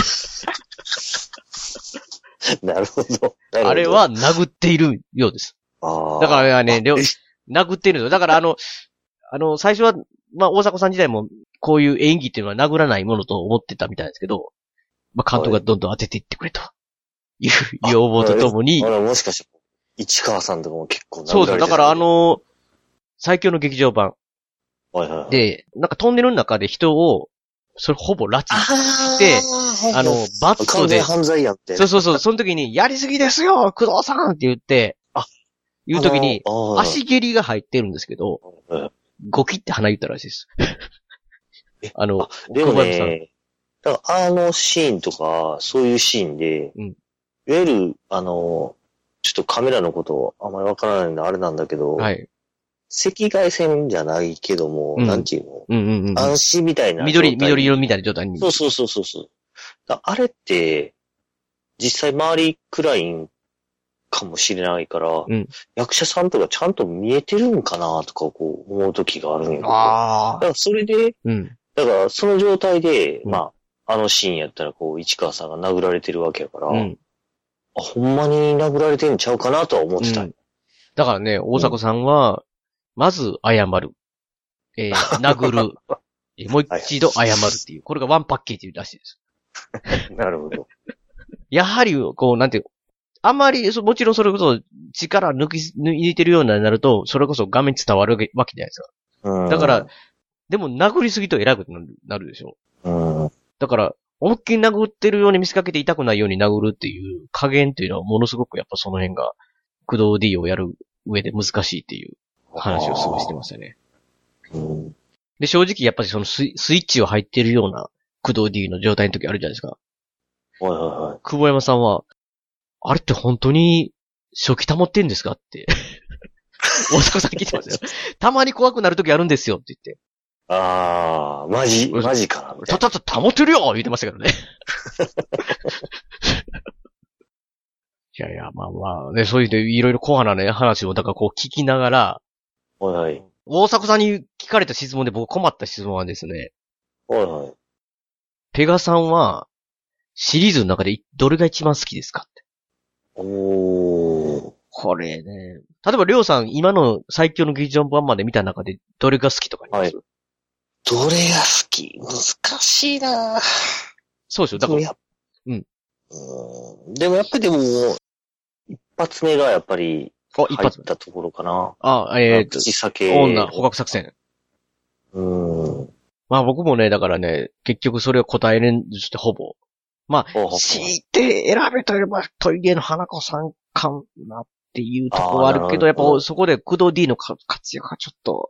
なるほど。 あれは殴っているようです。 あだからね、殴っているんですよ。だからあの、あの、最初は、まあ、大迫さん自体も、こういう演技っていうのは殴らないものと思ってたみたいですけど、まあ、監督がどんどん当てていってくれと。いう要望とともに。 あれ、もしかして、市川さんとかも結構殴られてた。 そうです。だからあの、最強の劇場版。 はいはいはい。 で、なんかトンネルの中で人を、それほぼ拉致して、あの、バットで。 犯罪やって。 そうそうそう、その時に、やりすぎですよ工藤さんって言って、 あ、 言う時に、足蹴りが入ってるんですけど、ゴキって鼻言ったらしいです。あの、 あでもね、だからあのシーンとか、そういうシーンで、うん、いわゆる、あの、ちょっとカメラのことあんまりわからないんであれなんだけど、はい。赤外線じゃないけども、うん、なんていうの、 うんうんうん、 暗視みたいな。 緑、緑色みたいな状態に。 そうそうそうそう。あれって、実際周り暗いんかもしれないから、うん、役者さんとかちゃんと見えてるんかなとかこう思う時があるんやけど。ああ。だからそれで、うん、だからその状態で、うん、まあ、あのシーンやったらこう、市川さんが殴られてるわけやから、うん、あ、ほんまに殴られてんちゃうかなとは思ってた。うん、 だからね、大迫さんは、まず謝る。えー、殴る。もう一度謝るっていう。これがワンパッケージらしいです。 なるほど。 やはり、こう、なんていう、あんまり、もちろんそれこそ力抜き、抜いてるようになると、それこそ画面伝わるわけじゃないですか。うんだから、でも殴りすぎと偉くなるでしょ。うん、だから、思いっきり殴ってるように見せかけて痛くないように殴るっていう加減っていうのはものすごくやっぱその辺が、工藤 D をやる上で難しいっていう話をすごいしてましたね。うん、で、正直やっぱりそのスイッチを入ってるような工藤 D の状態の時あるじゃないですか。 はいはいはい。 久保山さんは、あれって本当に初期保ってんですかって。大迫さんに聞いてますよ。たまに怖くなる時あるんですよって言って。 あー、マジ、マジかな。 たたた保ってるよ言ってましたけどね。いやいや、まあまあ、ね、そういういろいろコアなね、話をだからこう聞きながら、 はいはい。 大迫さんに聞かれた質問で僕困った質問はですね。 はいはい。 ペガさんは、シリーズの中でどれが一番好きですかって。 おー。 これね。例えば、りょうさん、今の最強の劇場版まで見た中で、どれが好きとかあります？はい。 どれが好き？難しいなぁ。 そうですよ。だから、うん。 うん。でもやっぱりでも、一発目がやっぱり、入ったところかな。 あ、えーと、 口酒。 女、捕獲作戦。 うん。 まあ僕もね、だからね、結局それを答えれんとしてほぼ。まあ、強いて選べといえば、トイレの花子さんかなっていうところはあるけど、やっぱそこで工藤 D の活躍がちょっと、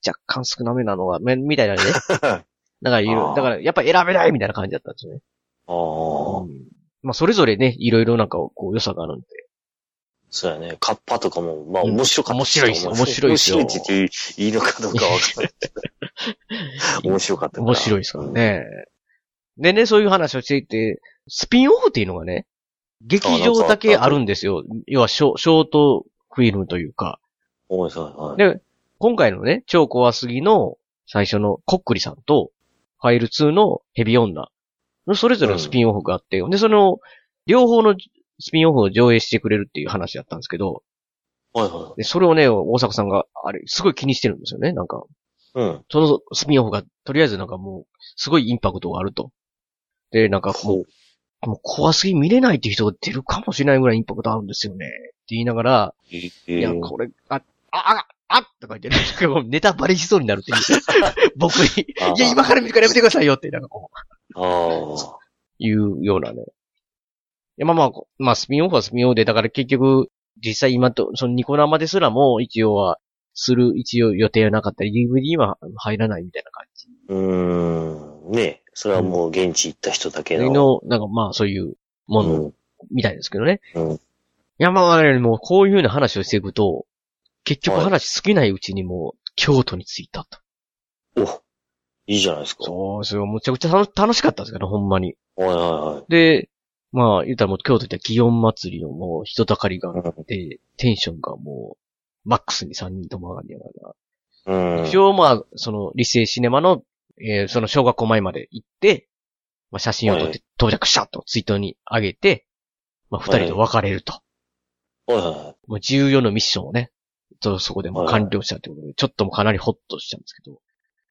若干少なめなのが、みたいなね。だからいろ、だからやっぱ選べないみたいな感じだったんですよね。 ああ、うん。 まあそれぞれね、いろいろなんかこう良さがあるんで。 そうやね。カッパとかも、まあ面白かった、うん。 面白いですよ。面白いですよ。 面白いって言っていいのかどうかわかんない。面白かったから。 面白いですからね。でね、そういう話をしていて、スピンオフっていうのがね、劇場だけあるんですよ。要はショ、ショートフィルムというか。 はいはい。 で、今回のね、超怖すぎの最初のコックリさんと、ファイルツーのヘビ女のそれぞれのスピンオフがあって、うん、で、その、両方のスピンオフを上映してくれるっていう話だったんですけど、 はいはい。 で、それをね、大阪さんが、あれ、すごい気にしてるんですよね、なんか。 うん。 そのスピンオフが、とりあえずなんかもう、すごいインパクトがあると。で、なんかもう、もう怖すぎ見れないっていう人が出るかもしれないぐらいインパクトあるんですよね。って言いながら、 えー、 いや、これ、あ、あ、あ、あとか言ってね、ネタバレしそうになるっていう。僕に、いや、今から見るからやめてくださいよって、なんかこう。ああ。 いうようなね。いや、まあまあ、まあ、スピンオフはスピンオフで、だから結局、実際今と、そのニコ生ですらも、一応は、する、一応予定はなかったり、ディーブイディー は入らないみたいな感じ。 うーん。ねそれはもう現地行った人だけの。 の、なんかまあ、そういうもの、みたいですけどね。 うん。いや、まあ、もうこういうような話をしていくと、結局話尽きないうちにもう、京都に着いたと。 お、いいじゃないですか。 そうですよ。むちゃくちゃ楽しかったですから、ほんまに。 はいはいはい。 で、まあ、言ったらもう京都行ったら祇園祭りのもう人だかりがあって、うん、テンションがもう、マックスにさんにんとも上がりながら。うん。一応まあ、その、理性シネマの、えー、その小学校前まで行って、まあ写真を撮って到着したとツイートに上げて、まあ二人と別れると。 はいはいはい。 もうじゅうよんのミッションをね、そこでもう完了したということで、ちょっともうかなりホッとしちゃうんですけど。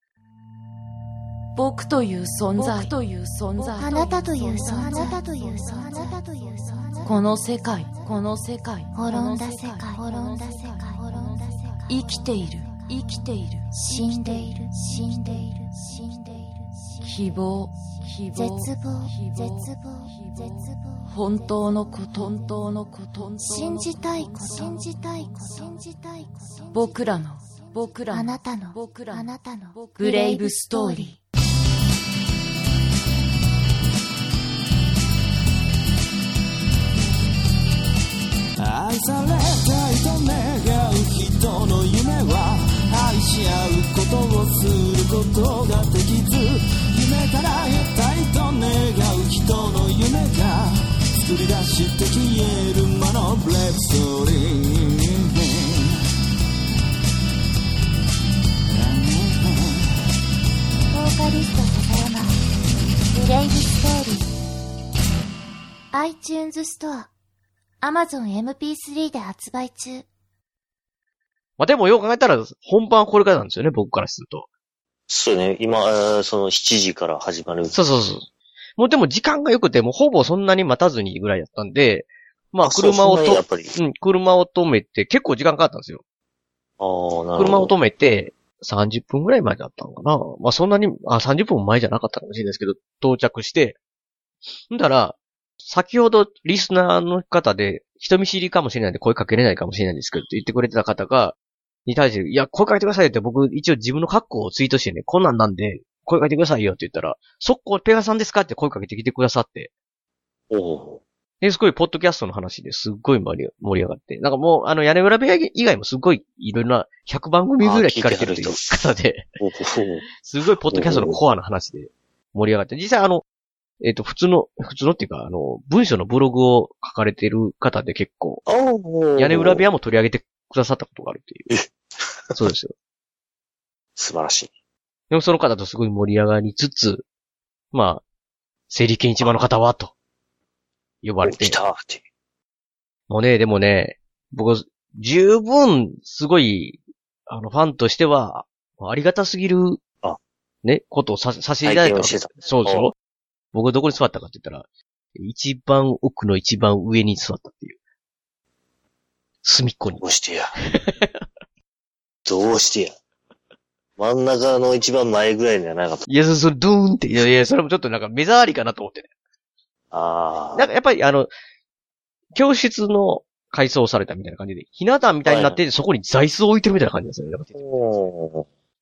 僕という存在。僕という存在。 あなたという存在。あなたという存在。あなたという存在。 この世界。この世界。 滅んだ世界。滅んだ世界。滅んだ世界。 生きている。生きている。 死んでいる。死んでいる。死んでいる。 希望。希望。 絶望。絶望。絶望。 本当のこと。本当のこと。 信じたいこと。信じたいこと。信じたいこと。 僕らの。僕らの。 あなたの。 僕らの。 あなたの。 ブレイブストーリー。 愛されたいと願う人の夢は愛し合うことをすることができず、夢から得たいと願う人の夢が作り出して消える魔のブレイブストーリー。 ボーカリスト笹山ブレイブストーリー iTunes ストアAmazon エムピースリー で発売中。 まあ、でもよく考えたら、本番はこれからなんですよね、僕からすると。 そうね、今、そのしちじから始まる。 そうそうそう。もうでも時間が良くて、もうほぼそんなに待たずにぐらいやったんで、まあ車をと、 やっぱりうん、車を止めて、結構時間かかったんですよ。 ああ、なるほど。 車を止めて、さんじゅっぷんぐらい前だったのかな。まあそんなに、あ、さんじゅっぷん前じゃなかったかもしれないですけど、到着して、んだら、先ほどリスナーの方で、人見知りかもしれないんで声かけれないかもしれないんですけどって言ってくれてた方が、に対して、いや、声かけてくださいって僕一応自分の格好をツイートしてね、こんなんなんで、声かけてくださいよって言ったら、速攻ペガさんですかって声かけてきてくださって。 おう。 で、すごいポッドキャストの話ですっごい盛り上がって。なんかもう、あの、屋根裏部屋以外もすごいいろいろなひゃくばんぐみぐらい聞かれてるという方で、すごいポッドキャストのコアな話で盛り上がって。実際あの、えっと、普通の、普通のっていうか、あの、文章のブログを書かれてる方で結構、屋根裏部屋も取り上げてくださったことがあるっていう。そうですよ。 素晴らしい。 でもその方とすごい盛り上がりつつ、まあ、整理券市場の方は、と、呼ばれて。 来たって。 もうね、でもね、僕、十分、すごい、あの、ファンとしては、ありがたすぎる、 あね、ことをさ、させていただいた。そうでしょ？僕どこに座ったかって言ったら、一番奥の一番上に座ったっていう。隅っこに。 どうしてや。どうしてや。真ん中の一番前ぐらいにはなかった。 いや、そ、そ、ドーンって。いやいや、それもちょっとなんか目障りかなと思ってね。 ああ。 なんかやっぱりあの、教室の改装されたみたいな感じで、ひな壇みたいになって、はい、そこに座椅子を置いてるみたいな感じですよね。 お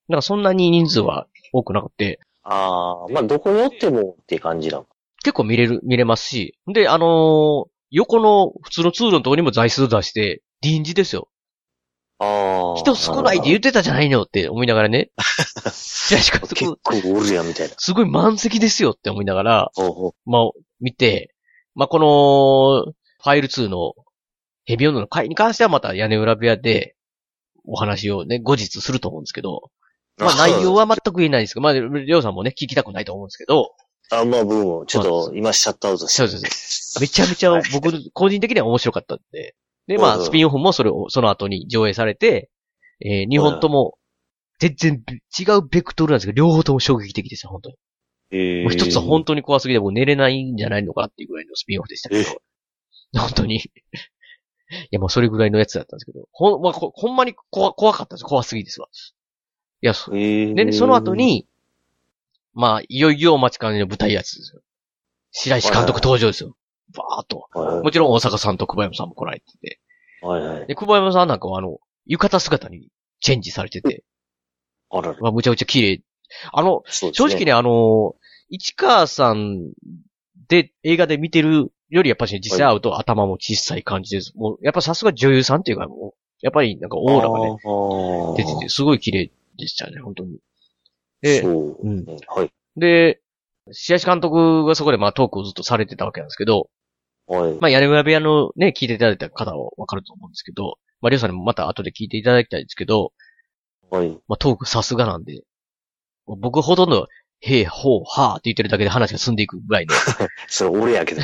なんかそんなに人数は多くなくて。 ああ、まあどこにおってもって感じなの。 結構見れる、見れますし。で、あのー、横の普通の通路のところにも座椅子出して、臨時ですよ。 ああ。 人少ないって言ってたじゃないのって思いながらね。 結構おるやみたいな。 すごい満席ですよって思いながら、 ほうほうまあ、見て、まあ、この、ファイルツーのヘビオンドの回に関してはまた屋根裏部屋でお話をね、後日すると思うんですけど、まあ内容は全く言えないですけど、まあ、りょうさんもね、聞きたくないと思うんですけど、 あ、まあ僕もちょっと今シャットアウトして。 そうですね。めちゃめちゃ僕、個人的には面白かったんで、で、まあ、スピンオフもそれを、その後に上映されて、えー、日本とも、全然違うベクトルなんですけど、両方とも衝撃的ですよ、本当に。 えー、 もう一つは本当に怖すぎて、もう寝れないんじゃないのかなっていうぐらいのスピンオフでしたけど、本当に。いや、もうそれぐらいのやつだったんですけど、ほん、まあ、ほ、ほんまに怖、怖かったです。怖すぎですわ。いや、そ、えー、で、ね、その後に、まあ、いよいよお待ちかねの舞台やつですよ。白石監督登場ですよ。バーっと。はいはい、もちろん大阪さんと久保山さんも来られてて。 はいはい、 で、久保山さんなんかはあの、浴衣姿にチェンジされてて。 あらら。 まあ、むちゃくちゃ綺麗。あの、ね、正直ね、あの、市川さんで映画で見てるよりやっぱり、ね、実際会うと頭も小さい感じです。もう、やっぱさすが女優さんっていうか、もう、やっぱりなんかオーラがね、出てて、すごい綺麗でしたね、本当に。で、 そう。うん。はい。 で、白石監督がそこでまあトークをずっとされてたわけなんですけど、 はい。 まあ屋根裏部屋のね、聞いていただいた方はわかると思うんですけど、まありょうさんにもまた後で聞いていただきたいんですけど、 はい。 まあトークさすがなんで、僕ほとんど、へえ、ほう、はーって言ってるだけで話が進んでいくぐらいで。 それ俺やけど。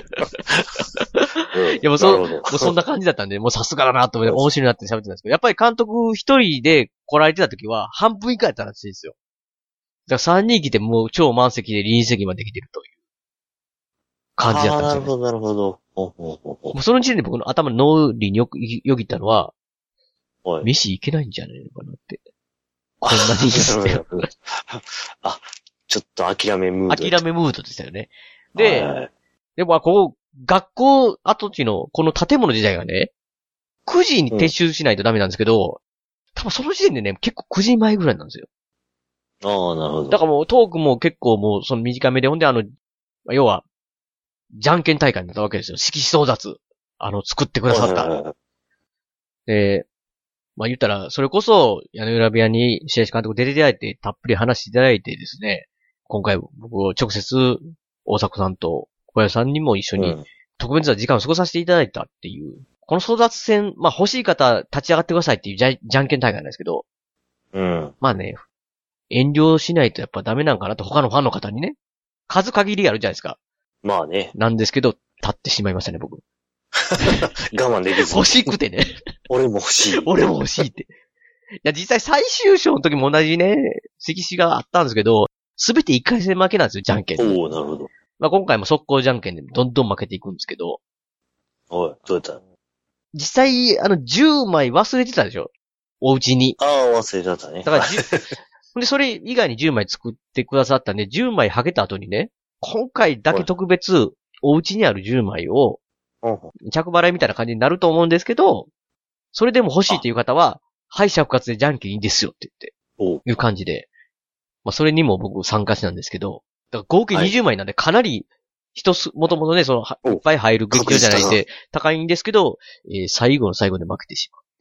いやもうそ、もうそんな感じだったんで、もうさすがだなと思って面白いなって喋ってたんですけど、やっぱり監督一人で来られてた時は半分以下やったらしいですよ。だからさんにん来てもう超満席で臨時席まで来てるという感じだったんですよ、ね。 なるほど、なるほど。ほうほうほうほう。 もうその時点で僕の頭の脳裏によくよぎったのは、 はい、 飯行けないんじゃないのかなって。こんなにいいって。 あ、ちょっと諦めムード。 諦めムードでしたよね。で、はい、でもこう、学校跡地のこの建物自体がね、くじに撤収しないとダメなんですけど、うん、多分その時点でね、結構くじまえぐらいなんですよ。 ああ、なるほど。 だからもうトークも結構もうその短めで、ほんであの、要は、じゃんけん大会になったわけですよ。色紙争奪。あの、作ってくださった。はいはいはい、で、まあ言ったら、それこそ、屋根裏部屋に白石監督出ていただいて、たっぷり話していただいてですね、今回僕を直接、大迫さんと小屋さんにも一緒に、特別な時間を過ごさせていただいたっていう、うん、この争奪戦、まあ欲しい方立ち上がってくださいっていうじゃ、じゃんけん大会なんですけど、 うん。 まあね、遠慮しないとやっぱダメなんかなと他のファンの方にね、数限りあるじゃないですか。 まあね。 なんですけど、立ってしまいましたね、僕。 我慢できず。 欲しくてね。 俺も欲しい。 俺も欲しいって。いや、実際最終章の時も同じね、色紙があったんですけど、すべて一回戦負けなんですよ、じゃんけん。 おお、なるほど。 まあ今回も速攻じゃんけんでどんどん負けていくんですけど。 おい、どうやった実際、あの、じゅうまい忘れてたでしょ、お家に。 ああ、忘れてたね。 だからで、それ以外にじゅうまい作ってくださったんで、じゅうまいはけた後にね、今回だけ特別、お家にあるじゅうまいを、着払いみたいな感じになると思うんですけど、それでも欲しいという方は、敗者復活でじゃんけんいいですよって言って、いう感じで、まあそれにも僕参加しなんですけど、だから合計にじゅうまいなんでかなり、一つ、もともとね、その、いっぱい入る劇場じゃないんで、高いんですけど、えー、最後の最後で負けてしまう。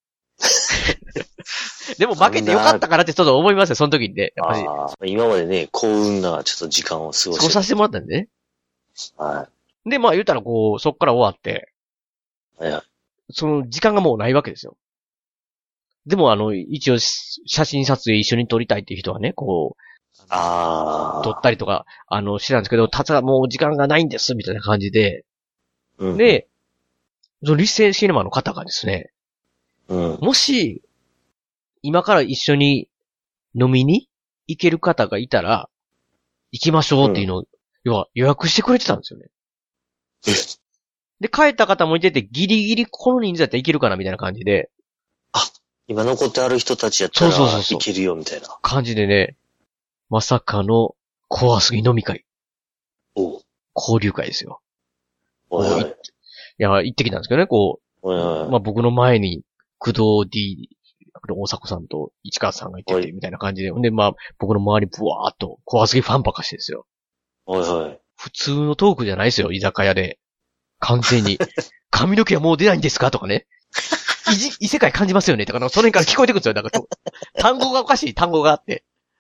でも負けてよかったかなってちょっと思いますよ、その時にね。やっぱり今までね、幸運なちょっと時間を過ごして。 過ごさせてもらったんでね。 はい。 で、まあ言うたらこう、そっから終わって、 はいはい。 その時間がもうないわけですよ。でもあの、一応写真撮影一緒に撮りたいっていう人はね、こう、 ああ。 撮ったりとか、あの、してたんですけど、ただもう時間がないんです、みたいな感じで。 うん、 で、その立成シネマの方がですね、 うん、 もし、今から一緒に飲みに行ける方がいたら、行きましょうっていうのを、うん、要は予約してくれてたんですよね。で、帰った方もいてて、ギリギリこの人数だったらいけるかなみたいな感じで。 あ、今残ってある人たちやったらいけるよみたいな感じでね、まさかの怖すぎ飲み会。 お交流会ですよ。 おいおい。 いや、行ってきたんですけどね、こう。 おいおい。 まあ僕の前に、工藤 D、 大迫さんと市川さんがいてて、みたいな感じで。で、まあ、僕の周りブワーっと怖すぎファンばっかしてですよ。 はいはい。 普通のトークじゃないですよ、居酒屋で。完全に。髪の毛はもう出ないんですかとかね。異じ、異世界感じますよねとか、その辺から聞こえてくるんですよ。なんか単語がおかしい単語があって。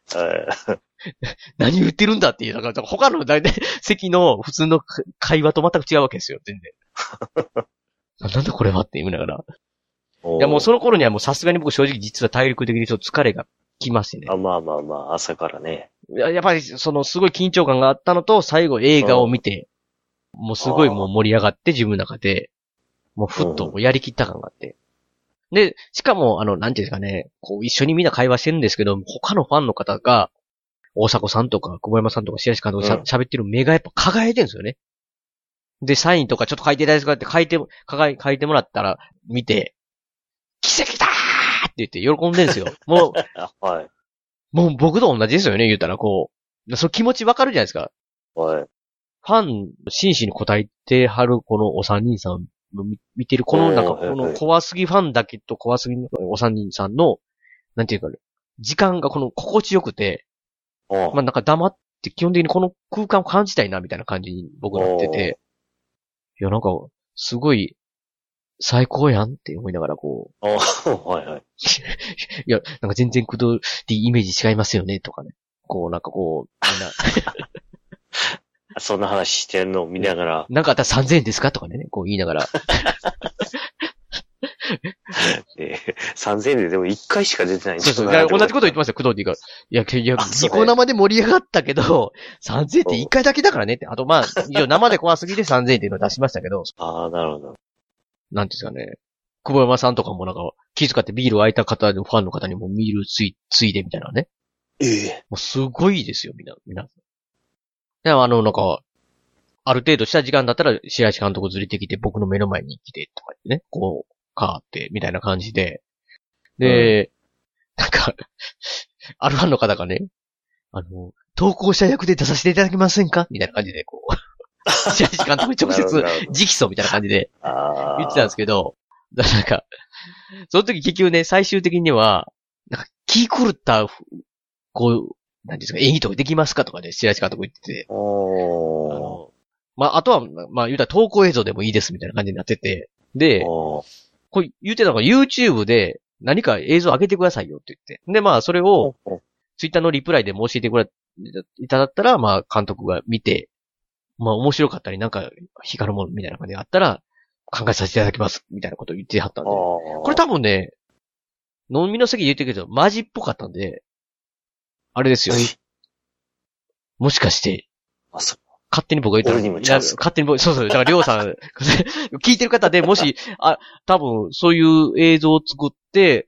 何言ってるんだっていう。なんか他の大体席の普通の会話と全く違うわけですよ、全然。なんだこれはって言いながら。いやもうその頃にはもうさすがに僕正直実は体力的にちょっと疲れがきましてね。 あ、まあまあまあ、朝からね。 や, やっぱりそのすごい緊張感があったのと、最後映画を見て、もうすごいもう盛り上がって自分の中で、もうふっとやりきった感があって。で、しかも、あの、なんていうんですかね、こう一緒にみんな会話してるんですけど、他のファンの方が、大迫さんとか、久保山さんとか、白石監督が喋ってる目がやっぱ輝いてるんですよね。で、サインとかちょっと書いていただいてって書いて、書いてもらったら、見て、奇跡だーって言って喜んでるんですよ。もう、 はい。 もう僕と同じですよね、言うたらこう。その気持ちわかるじゃないですか。 はい。 ファン、真摯に答えてはるこのお三人さん、見てる、このなんか、この怖すぎファンだけと怖すぎのお三人さんの、なんていうか、時間がこの心地よくて、まあなんか黙って基本的にこの空間を感じたいなみたいな感じに僕なってて、いやなんか、すごい、最高やんって思いながらこう。 はいはい。 いや、なんか全然クドリイメージ違いますよねとかね。こうなんかこう、みんな。 そんな話してんのを見ながら。 なんかあったらさんぜんえんですかとかね、こう言いながら。 でさんぜんえんででもいっかいしか出てないんですよ。そうそう。同じこと言ってますよ、工藤ディが。いや、いや、ニコ生で盛り上がったけど、さんぜんえんっていっかいだけだからねって。あとまあ、一応生で怖すぎてさんぜんえんっていうのを出しましたけど。 ああ、なるほど。 なんていうんですかね。久保山さんとかもなんか、気遣ってビールを開いた方のファンの方にも見るつい、ついでみたいなね。 ええもうすごいですよ、みんな、みんな。で、あの、なんか、ある程度した時間だったら、白石監督ずれてきて、僕の目の前に来て、とかね、こう、かーって、みたいな感じで。で、うん、なんか、あるファンの方がね、あの、投稿者役で出させていただけませんかみたいな感じで、こう、白石監督に直接、直訴みたいな感じで、言ってたんですけど、なんか、その時結局ね、最終的には、なんか、気狂った、こう、なんですか、演技とかできますかとかね、白石監督言ってて。 おあのまあ、あとは、まあ、言うたら投稿映像でもいいですみたいな感じになってて。で、これ言ってたのが YouTube で何か映像上げてくださいよって言って。で、まあ、それを、Twitter のリプライでも教えてくれ、いただったら、まあ、監督が見て、まあ、面白かったり、なんか、光るものみたいな感じがあったら、考えさせていただきます、みたいなことを言ってはったんで。これ多分ね、飲みの席で言ってるけど、マジっぽかったんで、あれですよ。もしかして、 あ、そう。 勝手に僕が言ったら、いや勝手に僕、そうそう、だからりょうさん、聞いてる方でもし、あ、多分そういう映像を作って、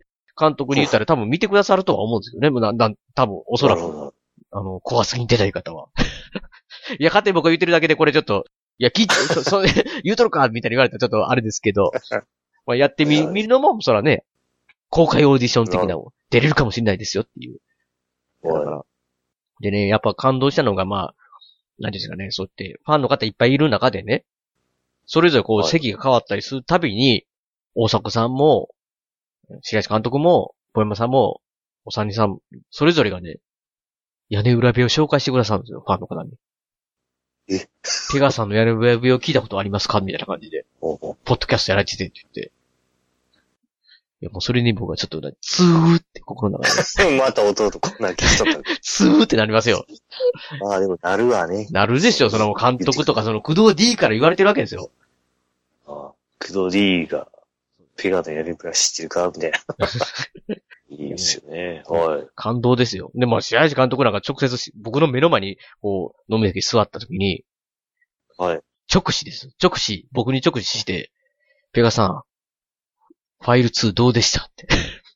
監督に言ったら多分見てくださるとは思うんですよね。な、な、多分、おそらく、あの、怖すぎに出たい方は。いや、勝手に僕が言ってるだけでこれちょっと、いや、聞いて、そ、そ、言うとるかみたいに言われたらちょっとあれですけど、まあ、やってみ、見るのも、そらね、公開オーディション的なの出れるかもしれないですよっていう。だから。でね、やっぱ感動したのが、まあ、何ですかね、そうやって、ファンの方いっぱいいる中でね、それぞれこう、席が変わったりするたびに、大迫さんも、白石監督も、小山さんも、お三人さん、それぞれがね、屋根裏部屋を紹介してくださるんですよ、ファンの方に。 えペガさんの屋根裏部屋を聞いたことありますかみたいな感じで。 おうおうポッドキャストやられててって言って。いや、もうそれに僕はちょっと、ツーって心の中で。また弟こんな消しとった。 ツーってなりますよ。 ああ、でもなるわね。 なるでしょ、その監督とか、その工藤 D から言われてるわけですよ。 ああ、工藤 D が、ペガのやり方知ってるかみたいな。いいですよね。はい。 感動ですよ。で、まあ、白石監督なんか直接僕の目の前に、こう、飲み席座った時に、 はい。 直視です。直視、僕に直視して、ペガさん、ファイルツーどうでしたって。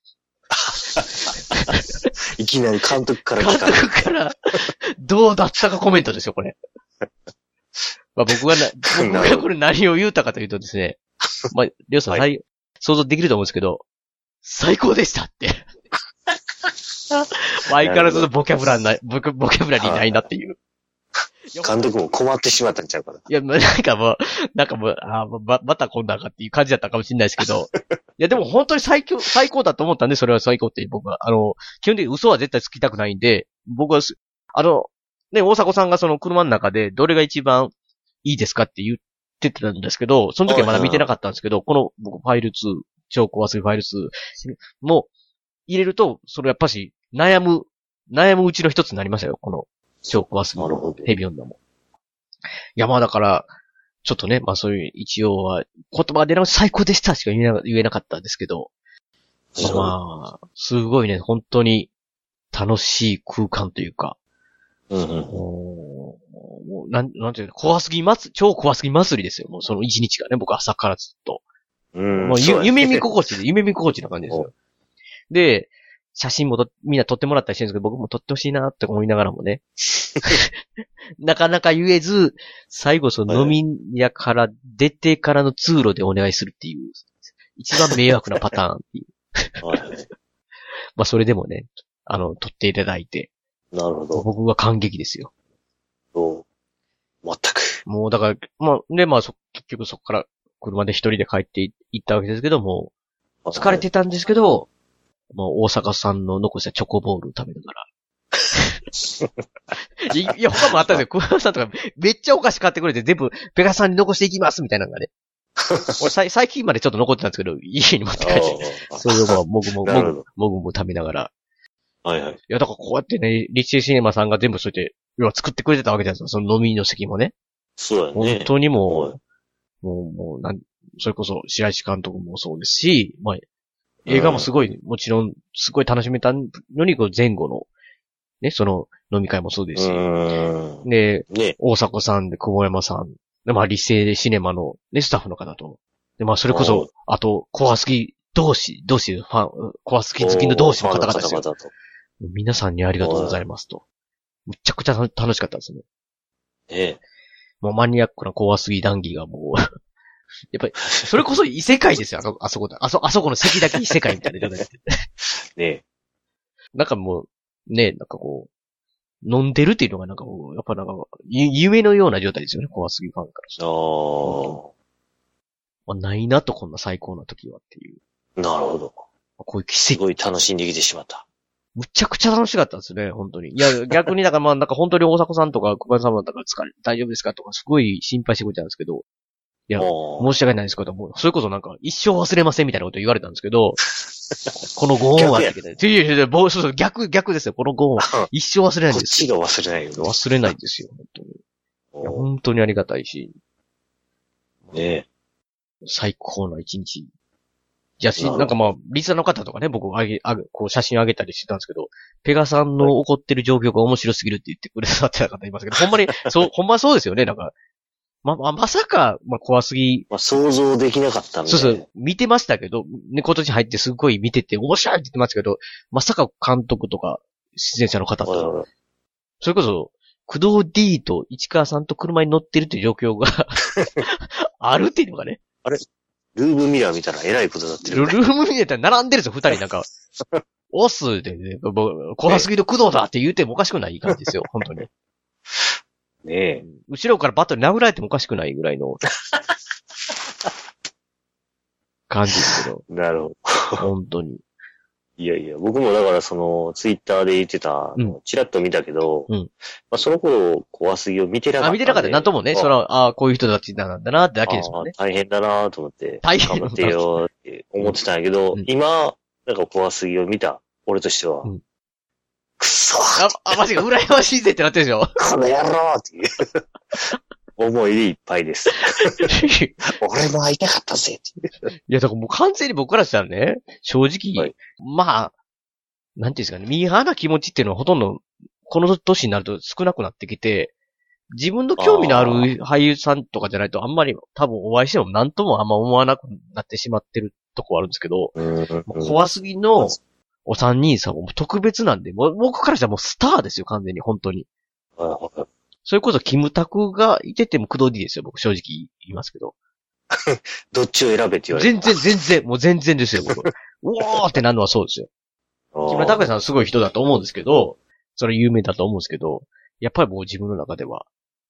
いきなり監督から監督から、どうだったかコメントですよ、これ。まあ僕がな、僕がこれ何を言うたかというとですね、まあ、りょうさん、はい、想像できると思うんですけど、最高でしたって。相変わらずボキャブラない、ボキャブラリーないなっていう。 監督も困ってしまったんちゃうかな。いや、なんかもう、なんかもう、あま、またこんなんかっていう感じだったかもしれないですけど。いや、でも本当に最強、最高だと思ったんで、それは最高って僕は。あの、基本的に嘘は絶対つきたくないんで、僕は、あの、ね、大迫さんがその車の中でどれが一番いいですかって言ってたんですけど、その時はまだ見てなかったんですけど、この僕ファイルツー、超高圧ファイルツーも入れると、それやっぱし悩む、悩むうちの一つになりましたよ、この超高圧のヘビ女も。いや、まあだから、ちょっとね、まあそういう一応は、言葉でなく最高でしたしか言えな、言えなかったんですけど、まあ、すごいね、本当に楽しい空間というか、 うんうん、 もうなん、なんていうの、怖すぎます、超怖すぎ祭りですよ。もうその一日がね、僕朝からずっと。 うん、 もうゆ、夢見心地で、夢見心地な感じですよ。で、写真もとみんな撮ってもらったりしてるんですけど、僕も撮ってほしいなって思いながらもね。なかなか言えず、最後その飲み屋から出てからの通路でお願いするっていう、一番迷惑なパターンっていう。はい、まあそれでもね、あの、撮っていただいて。 なるほど。 僕は感激ですよ。 そう。全く。 もうだから、まあ、で、まあそ、結局そこから車で一人で帰っていったわけですけども、疲れてたんですけど、もう大阪さんの残したチョコボールを食べながら。い, いや、他もあったんですよ。小林さんとかめっちゃお菓子買ってくれて全部ペガさんに残していきますみたいなのがね。俺さ最近までちょっと残ってたんですけど、家に持って帰って、それをまあ、もぐもぐ、もぐもぐもぐ食べながら。 はいはい。いや、だからこうやってね、リッチーシネマさんが全部そうやって、要は作ってくれてたわけじゃないですか。その飲みの席もね。 そうだね。 本当にもう、もう、もう、なん、それこそ白石監督もそうですし、まあ、映画もすごい、もちろん、すごい楽しめたのに、こう前後の、ね、その飲み会もそうですし、で、ね、大迫さんで久保山さん、で、まあ、立成シネマの、ね、スタッフの方と、で、まあ、それこそ、あと、怖すぎ同士、同士、ファン、怖すぎ好きの同士の方々ですよ。皆さんにありがとうございますと。むちゃくちゃ楽しかったですね。 ええ。 もうマニアックな怖すぎ談義がもう、やっぱり、それこそ異世界ですよ、あそこ、あそこ、あそ、あそこの席だけ異世界みたいな状態で。 ねえ。 なんかもう、ねえ、なんかこう、飲んでるっていうのがなんかもう、やっぱなんか、夢のような状態ですよね、怖すぎファンからしたら。ああ。ないなと、こんな最高な時はっていう。 なるほど。 こういう奇跡。 すごい楽しんできてしまった。 むちゃくちゃ楽しかったですね、本当に。いや、逆になんかまあ、なんか本当に大迫さんとか小林さんだったから疲れ、大丈夫ですかとか、すごい心配してくれたんですけど、いや、申し訳ないですけども、それこそなんか、一生忘れませんみたいなこと言われたんですけど、このご恩はって言って、いやいやいや、そうそう、逆、逆ですよ、このご恩は。一生忘れないんですよ。こっちが忘れないよ。 忘れないですよ、本当に。いや、本当にありがたいし。 ねえ。 最高な一日。いやし、なんかまあ、リスナーの方とかね、僕あげ、あげ、こう写真あげたりしてたんですけど、ペガさんの怒ってる状況が面白すぎるって言ってくれた方いますけど、ほんまに、そう、ほんまそうですよね、なんか。ま、ま、まさか、まあ、怖すぎ。 まあ、想像できなかったんで。 そうそう、見てましたけど、ね、今年入ってすごい見てて面白いって言ってますけど、まさか監督とか、出演者の方と、それこそ、工藤 D と市川さんと車に乗ってるっていう状況があるっていうのがね。 あれルームミラー見たら偉いことになってる、 ね。ルームミラーって並んでるんですよ、二人なんか。オスでね、怖すぎる工藤だって言うてもおかしくない感じですよ、本当に。 ねえ。 後ろからバットに殴られてもおかしくないぐらいの感じですけど。 なるほど。 本当に。 いやいや、僕もだからその、ツイッターで言ってた、うん、チラッと見たけど、うん、まあ、その頃、怖すぎを見てなかった。 あ、見てなかった。なんともね、その、ああ、こういう人たちなんだなってだけですもんね。 大変だなと思って。 大変頑張ってよって思ってたんやけど、うん、今、なんか怖すぎを見た、俺としては、うん、くそーあ、あ、マジか、羨ましいぜってなってるでしょこの野郎っていう。思いでいっぱいです。俺も会いたかったぜって。 いや、だからもう完全に僕からしたらね、正直、はい、まあ、なんていうんですかね、ミーハーな気持ちっていうのはほとんど、この年になると少なくなってきて、自分の興味のある俳優さんとかじゃないとあんまり多分お会いしても何ともあんま思わなくなってしまってるとこはあるんですけど、うんうん、怖すぎのお三人さんも特別なんで、もう僕からしたらもうスターですよ、完全に、本当に。それこそキムタクがいてても工藤 D ですよ、僕正直言いますけど。 どっちを選べって言われる。 全然全然、もう全然ですよ、僕。うおーってなるのはそうですよ。木村拓哉さんすごい人だと思うんですけど、それ有名だと思うんですけど、やっぱりもう自分の中では、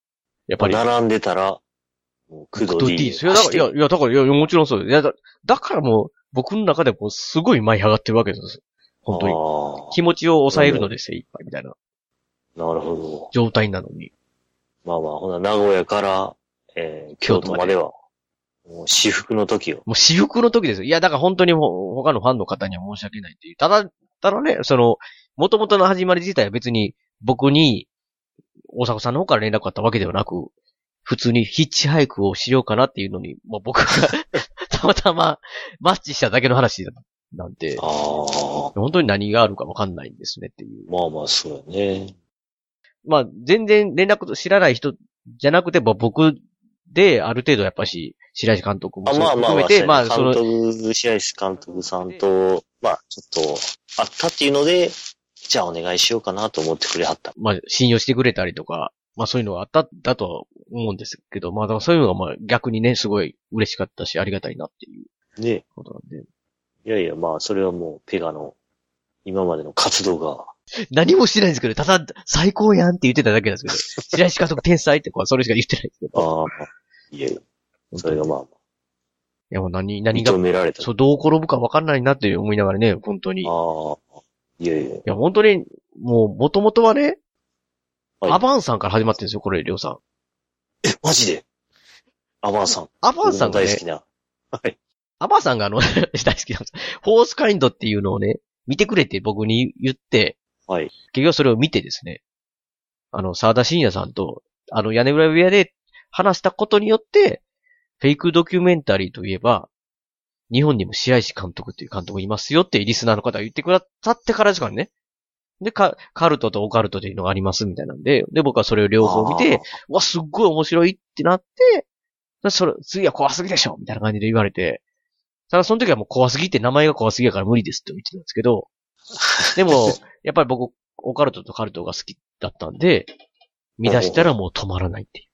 やっぱり。 並んでたら、もう、クド D。 いや、だから、いや、いや、だから、いや、もちろんそうです。いや、だ、だからもう、僕の中でもすごい舞い上がってるわけです。本当に。気持ちを抑えるので精一杯みたいな。 なるほど。 状態なのに。 まあまあ、ほな、名古屋から、えー、京都までは、もう私服の時よ。 もう私服の時ですよ。いや、だから本当にも他のファンの方には申し訳ないっていう。ただ、ただね、その、元々の始まり自体は別に僕に大迫さんの方から連絡あったわけではなく、普通にヒッチハイクをしようかなっていうのに、まあ、僕がたまたまマッチしただけの話なんで、あ本当に何があるかわかんないんですねっていう。 まあまあ、そうやね。 まあ、全然連絡知らない人じゃなくて、僕である程度やっぱし、白石監督も含めて、まあ、 まあまあ、その、監督、白石監督さんと、まあ、ちょっと、あったっていうので、じゃあお願いしようかなと思ってくれはった。 まあ、信用してくれたりとか、まあそういうのがあっただとは思うんですけど、まあだからそういうのがまあ逆にね、すごい嬉しかったし、ありがたいなっていうねことなんで。 いやいや、まあそれはもうペガの今までの活動が。 何もしてないんですけど、ただ最高やんって言ってただけなんですけど、白石監督天才ってこうそれしか言ってないんですけど。 ああ、いやいや、それがまあまあ。いやもう何、何が、 認められた。 そう、どう転ぶか分かんないなって思いながらね、本当に。 ああ、いやいや。いや本当に、もう元々はね、はい、アバンさんから始まってるんですよ、これ、りょうさん。 え、マジでアバンさん。 アバンさんが、ね、 大好きな。はい。 アバンさんがあの、大好きなんです。フォースカインドっていうのをね、見てくれって僕に言って、 はい。 結局それを見てですね、あの、沢田信也さんと、あの、屋根裏部屋で話したことによって、フェイクドキュメンタリーといえば、日本にも白石監督っていう監督いますよってリスナーの方が言ってくださってからですからね。で、カルトとオカルトというのがありますみたいなんで、で、僕はそれを両方見て、わ、すっごい面白いってなって、それ、次は怖すぎでしょみたいな感じで言われて、ただその時はもう怖すぎって名前が怖すぎやから無理ですって言ってたんですけど、でも、やっぱり僕、オカルトとカルトが好きだったんで、見出したらもう止まらないっていう。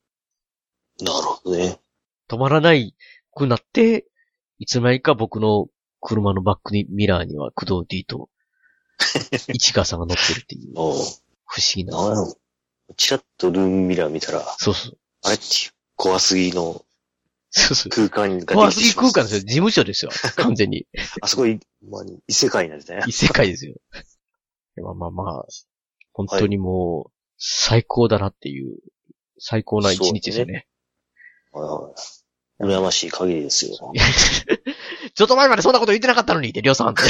なるほどね。 止まらないくなって、いつの間にか僕の車のバックにミラーには工藤 D と、市川さんが乗ってるっていう。不思議な。 なんやろ。チラッとルームミラー見たら、 そうそう。 あれって怖すぎの空間に怖すぎ空間ですよ。事務所ですよ。完全に。 あそこ、まあ、異世界なんですね。 異世界ですよ。まあまあまあ、本当にもう、最高だなっていう、最高な一日ですよね。 はいはい。羨ましい限りですよ。 ちょっと前までそんなこと言ってなかったのにって、りょうさんって。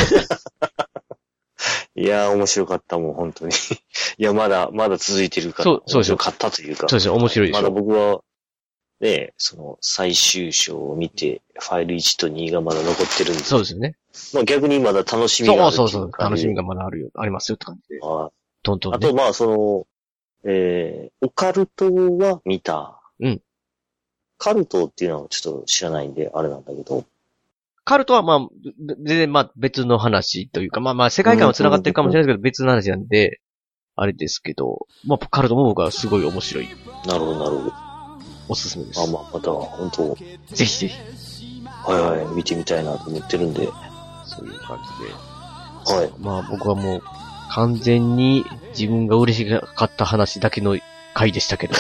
いやー、面白かったもん、本当に。いや、まだ、まだ続いてるから。 そう、そうですよ。 面白かったというか。 そうですよ、面白いでしょ。 まだ僕は、ね、その、最終章を見て、ファイルいちとにがまだ残ってるんで。 そうですよね。 まあ逆にまだ楽しみがある。 そうそうそう、楽しみがまだあるよ、ありますよって感じで。 あトントン、ね。 あと、まあ、その、えー、オカルトは見た。 うん。 カルトっていうのはちょっと知らないんで、あれなんだけど。 カルトはまあ、全然まあ別の話というか、まあまあ世界観は繋がってるかもしれないですけど、別の話なんで、あれですけど、まあカルトも僕はすごい面白い。 なるほど、なるほど。 おすすめです。 あ、まあ、また、本当ぜひぜひ。 はいはい、見てみたいなと思ってるんで。 そういう感じで。 はい。 まあ僕はもう、完全に自分が嬉しかった話だけの回でしたけど。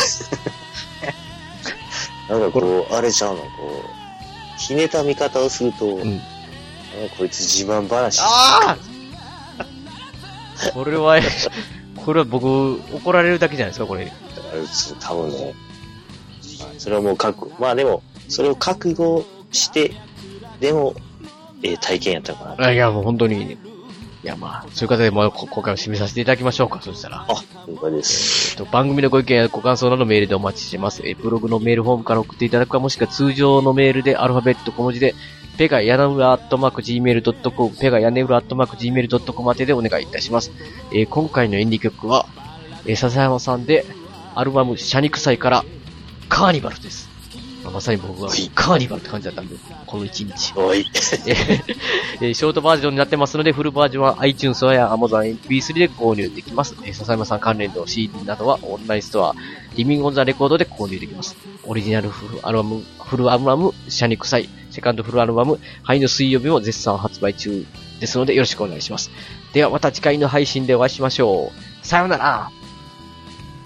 なんかこう、あれちゃうの、こう、ひねた見方をすると、うん、こいつ自慢話。 ああこれは、これは僕、怒られるだけじゃないですか、これ。だから多分ね、それはもう覚悟、まあでも、それを覚悟して、でも、えー、体験やったかな。 いや、もう本当に、いやまあ、そういう方でもう今回は締めさせていただきましょうか、そしたら。 あ、了解です。 えー、と番組のご意見やご感想などメールでお待ちしてます。えー、ブログのメールフォームから送っていただくか、もしくは通常のメールでアルファベット小文字で、ペガヤナウラアットマーク ジーメールドットコム、ペガヤネウラアットマーク ジーメールドットコム まででお願いいたします。えー、今回のエンディング曲は、えー、笹山さんで、アルバム、シャニクサイから、カーニバルです。まさに僕はカーニバルって感じだったんで、この一日。 おい。 えー、ショートバージョンになってますので、フルバージョンは iTunes や Amazon エムピースリー で購入できます。えー、笹山さん関連の シーディー などはオンラインストア、リビングオンザレコードで購入できます。オリジナルフルアルバム、フルアルバム、シャニクサイ、セカンドフルアルバム、灰の水曜日も絶賛発売中ですので、よろしくお願いします。ではまた次回の配信でお会いしましょう。さようなら。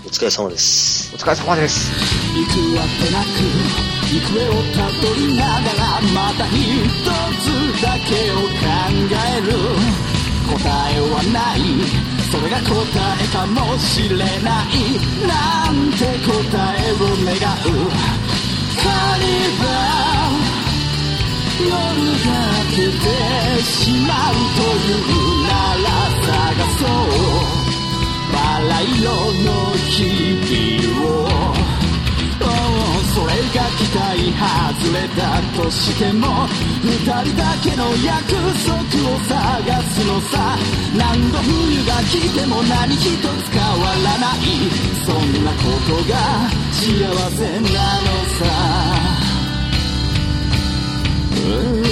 お疲れ様です。 お疲れ様です。 行くわけなく行方をたどりながらまた一つだけを考える。答えはない、それが答えかもしれない、なんて答えを願う。カニバ夜が明けてしまうというなら探そうバラ色の日々を。それが期待外れだとしても二人だけの約束を探すのさ。何度冬が来ても何一つ変わらない、そんなことが幸せなのさ。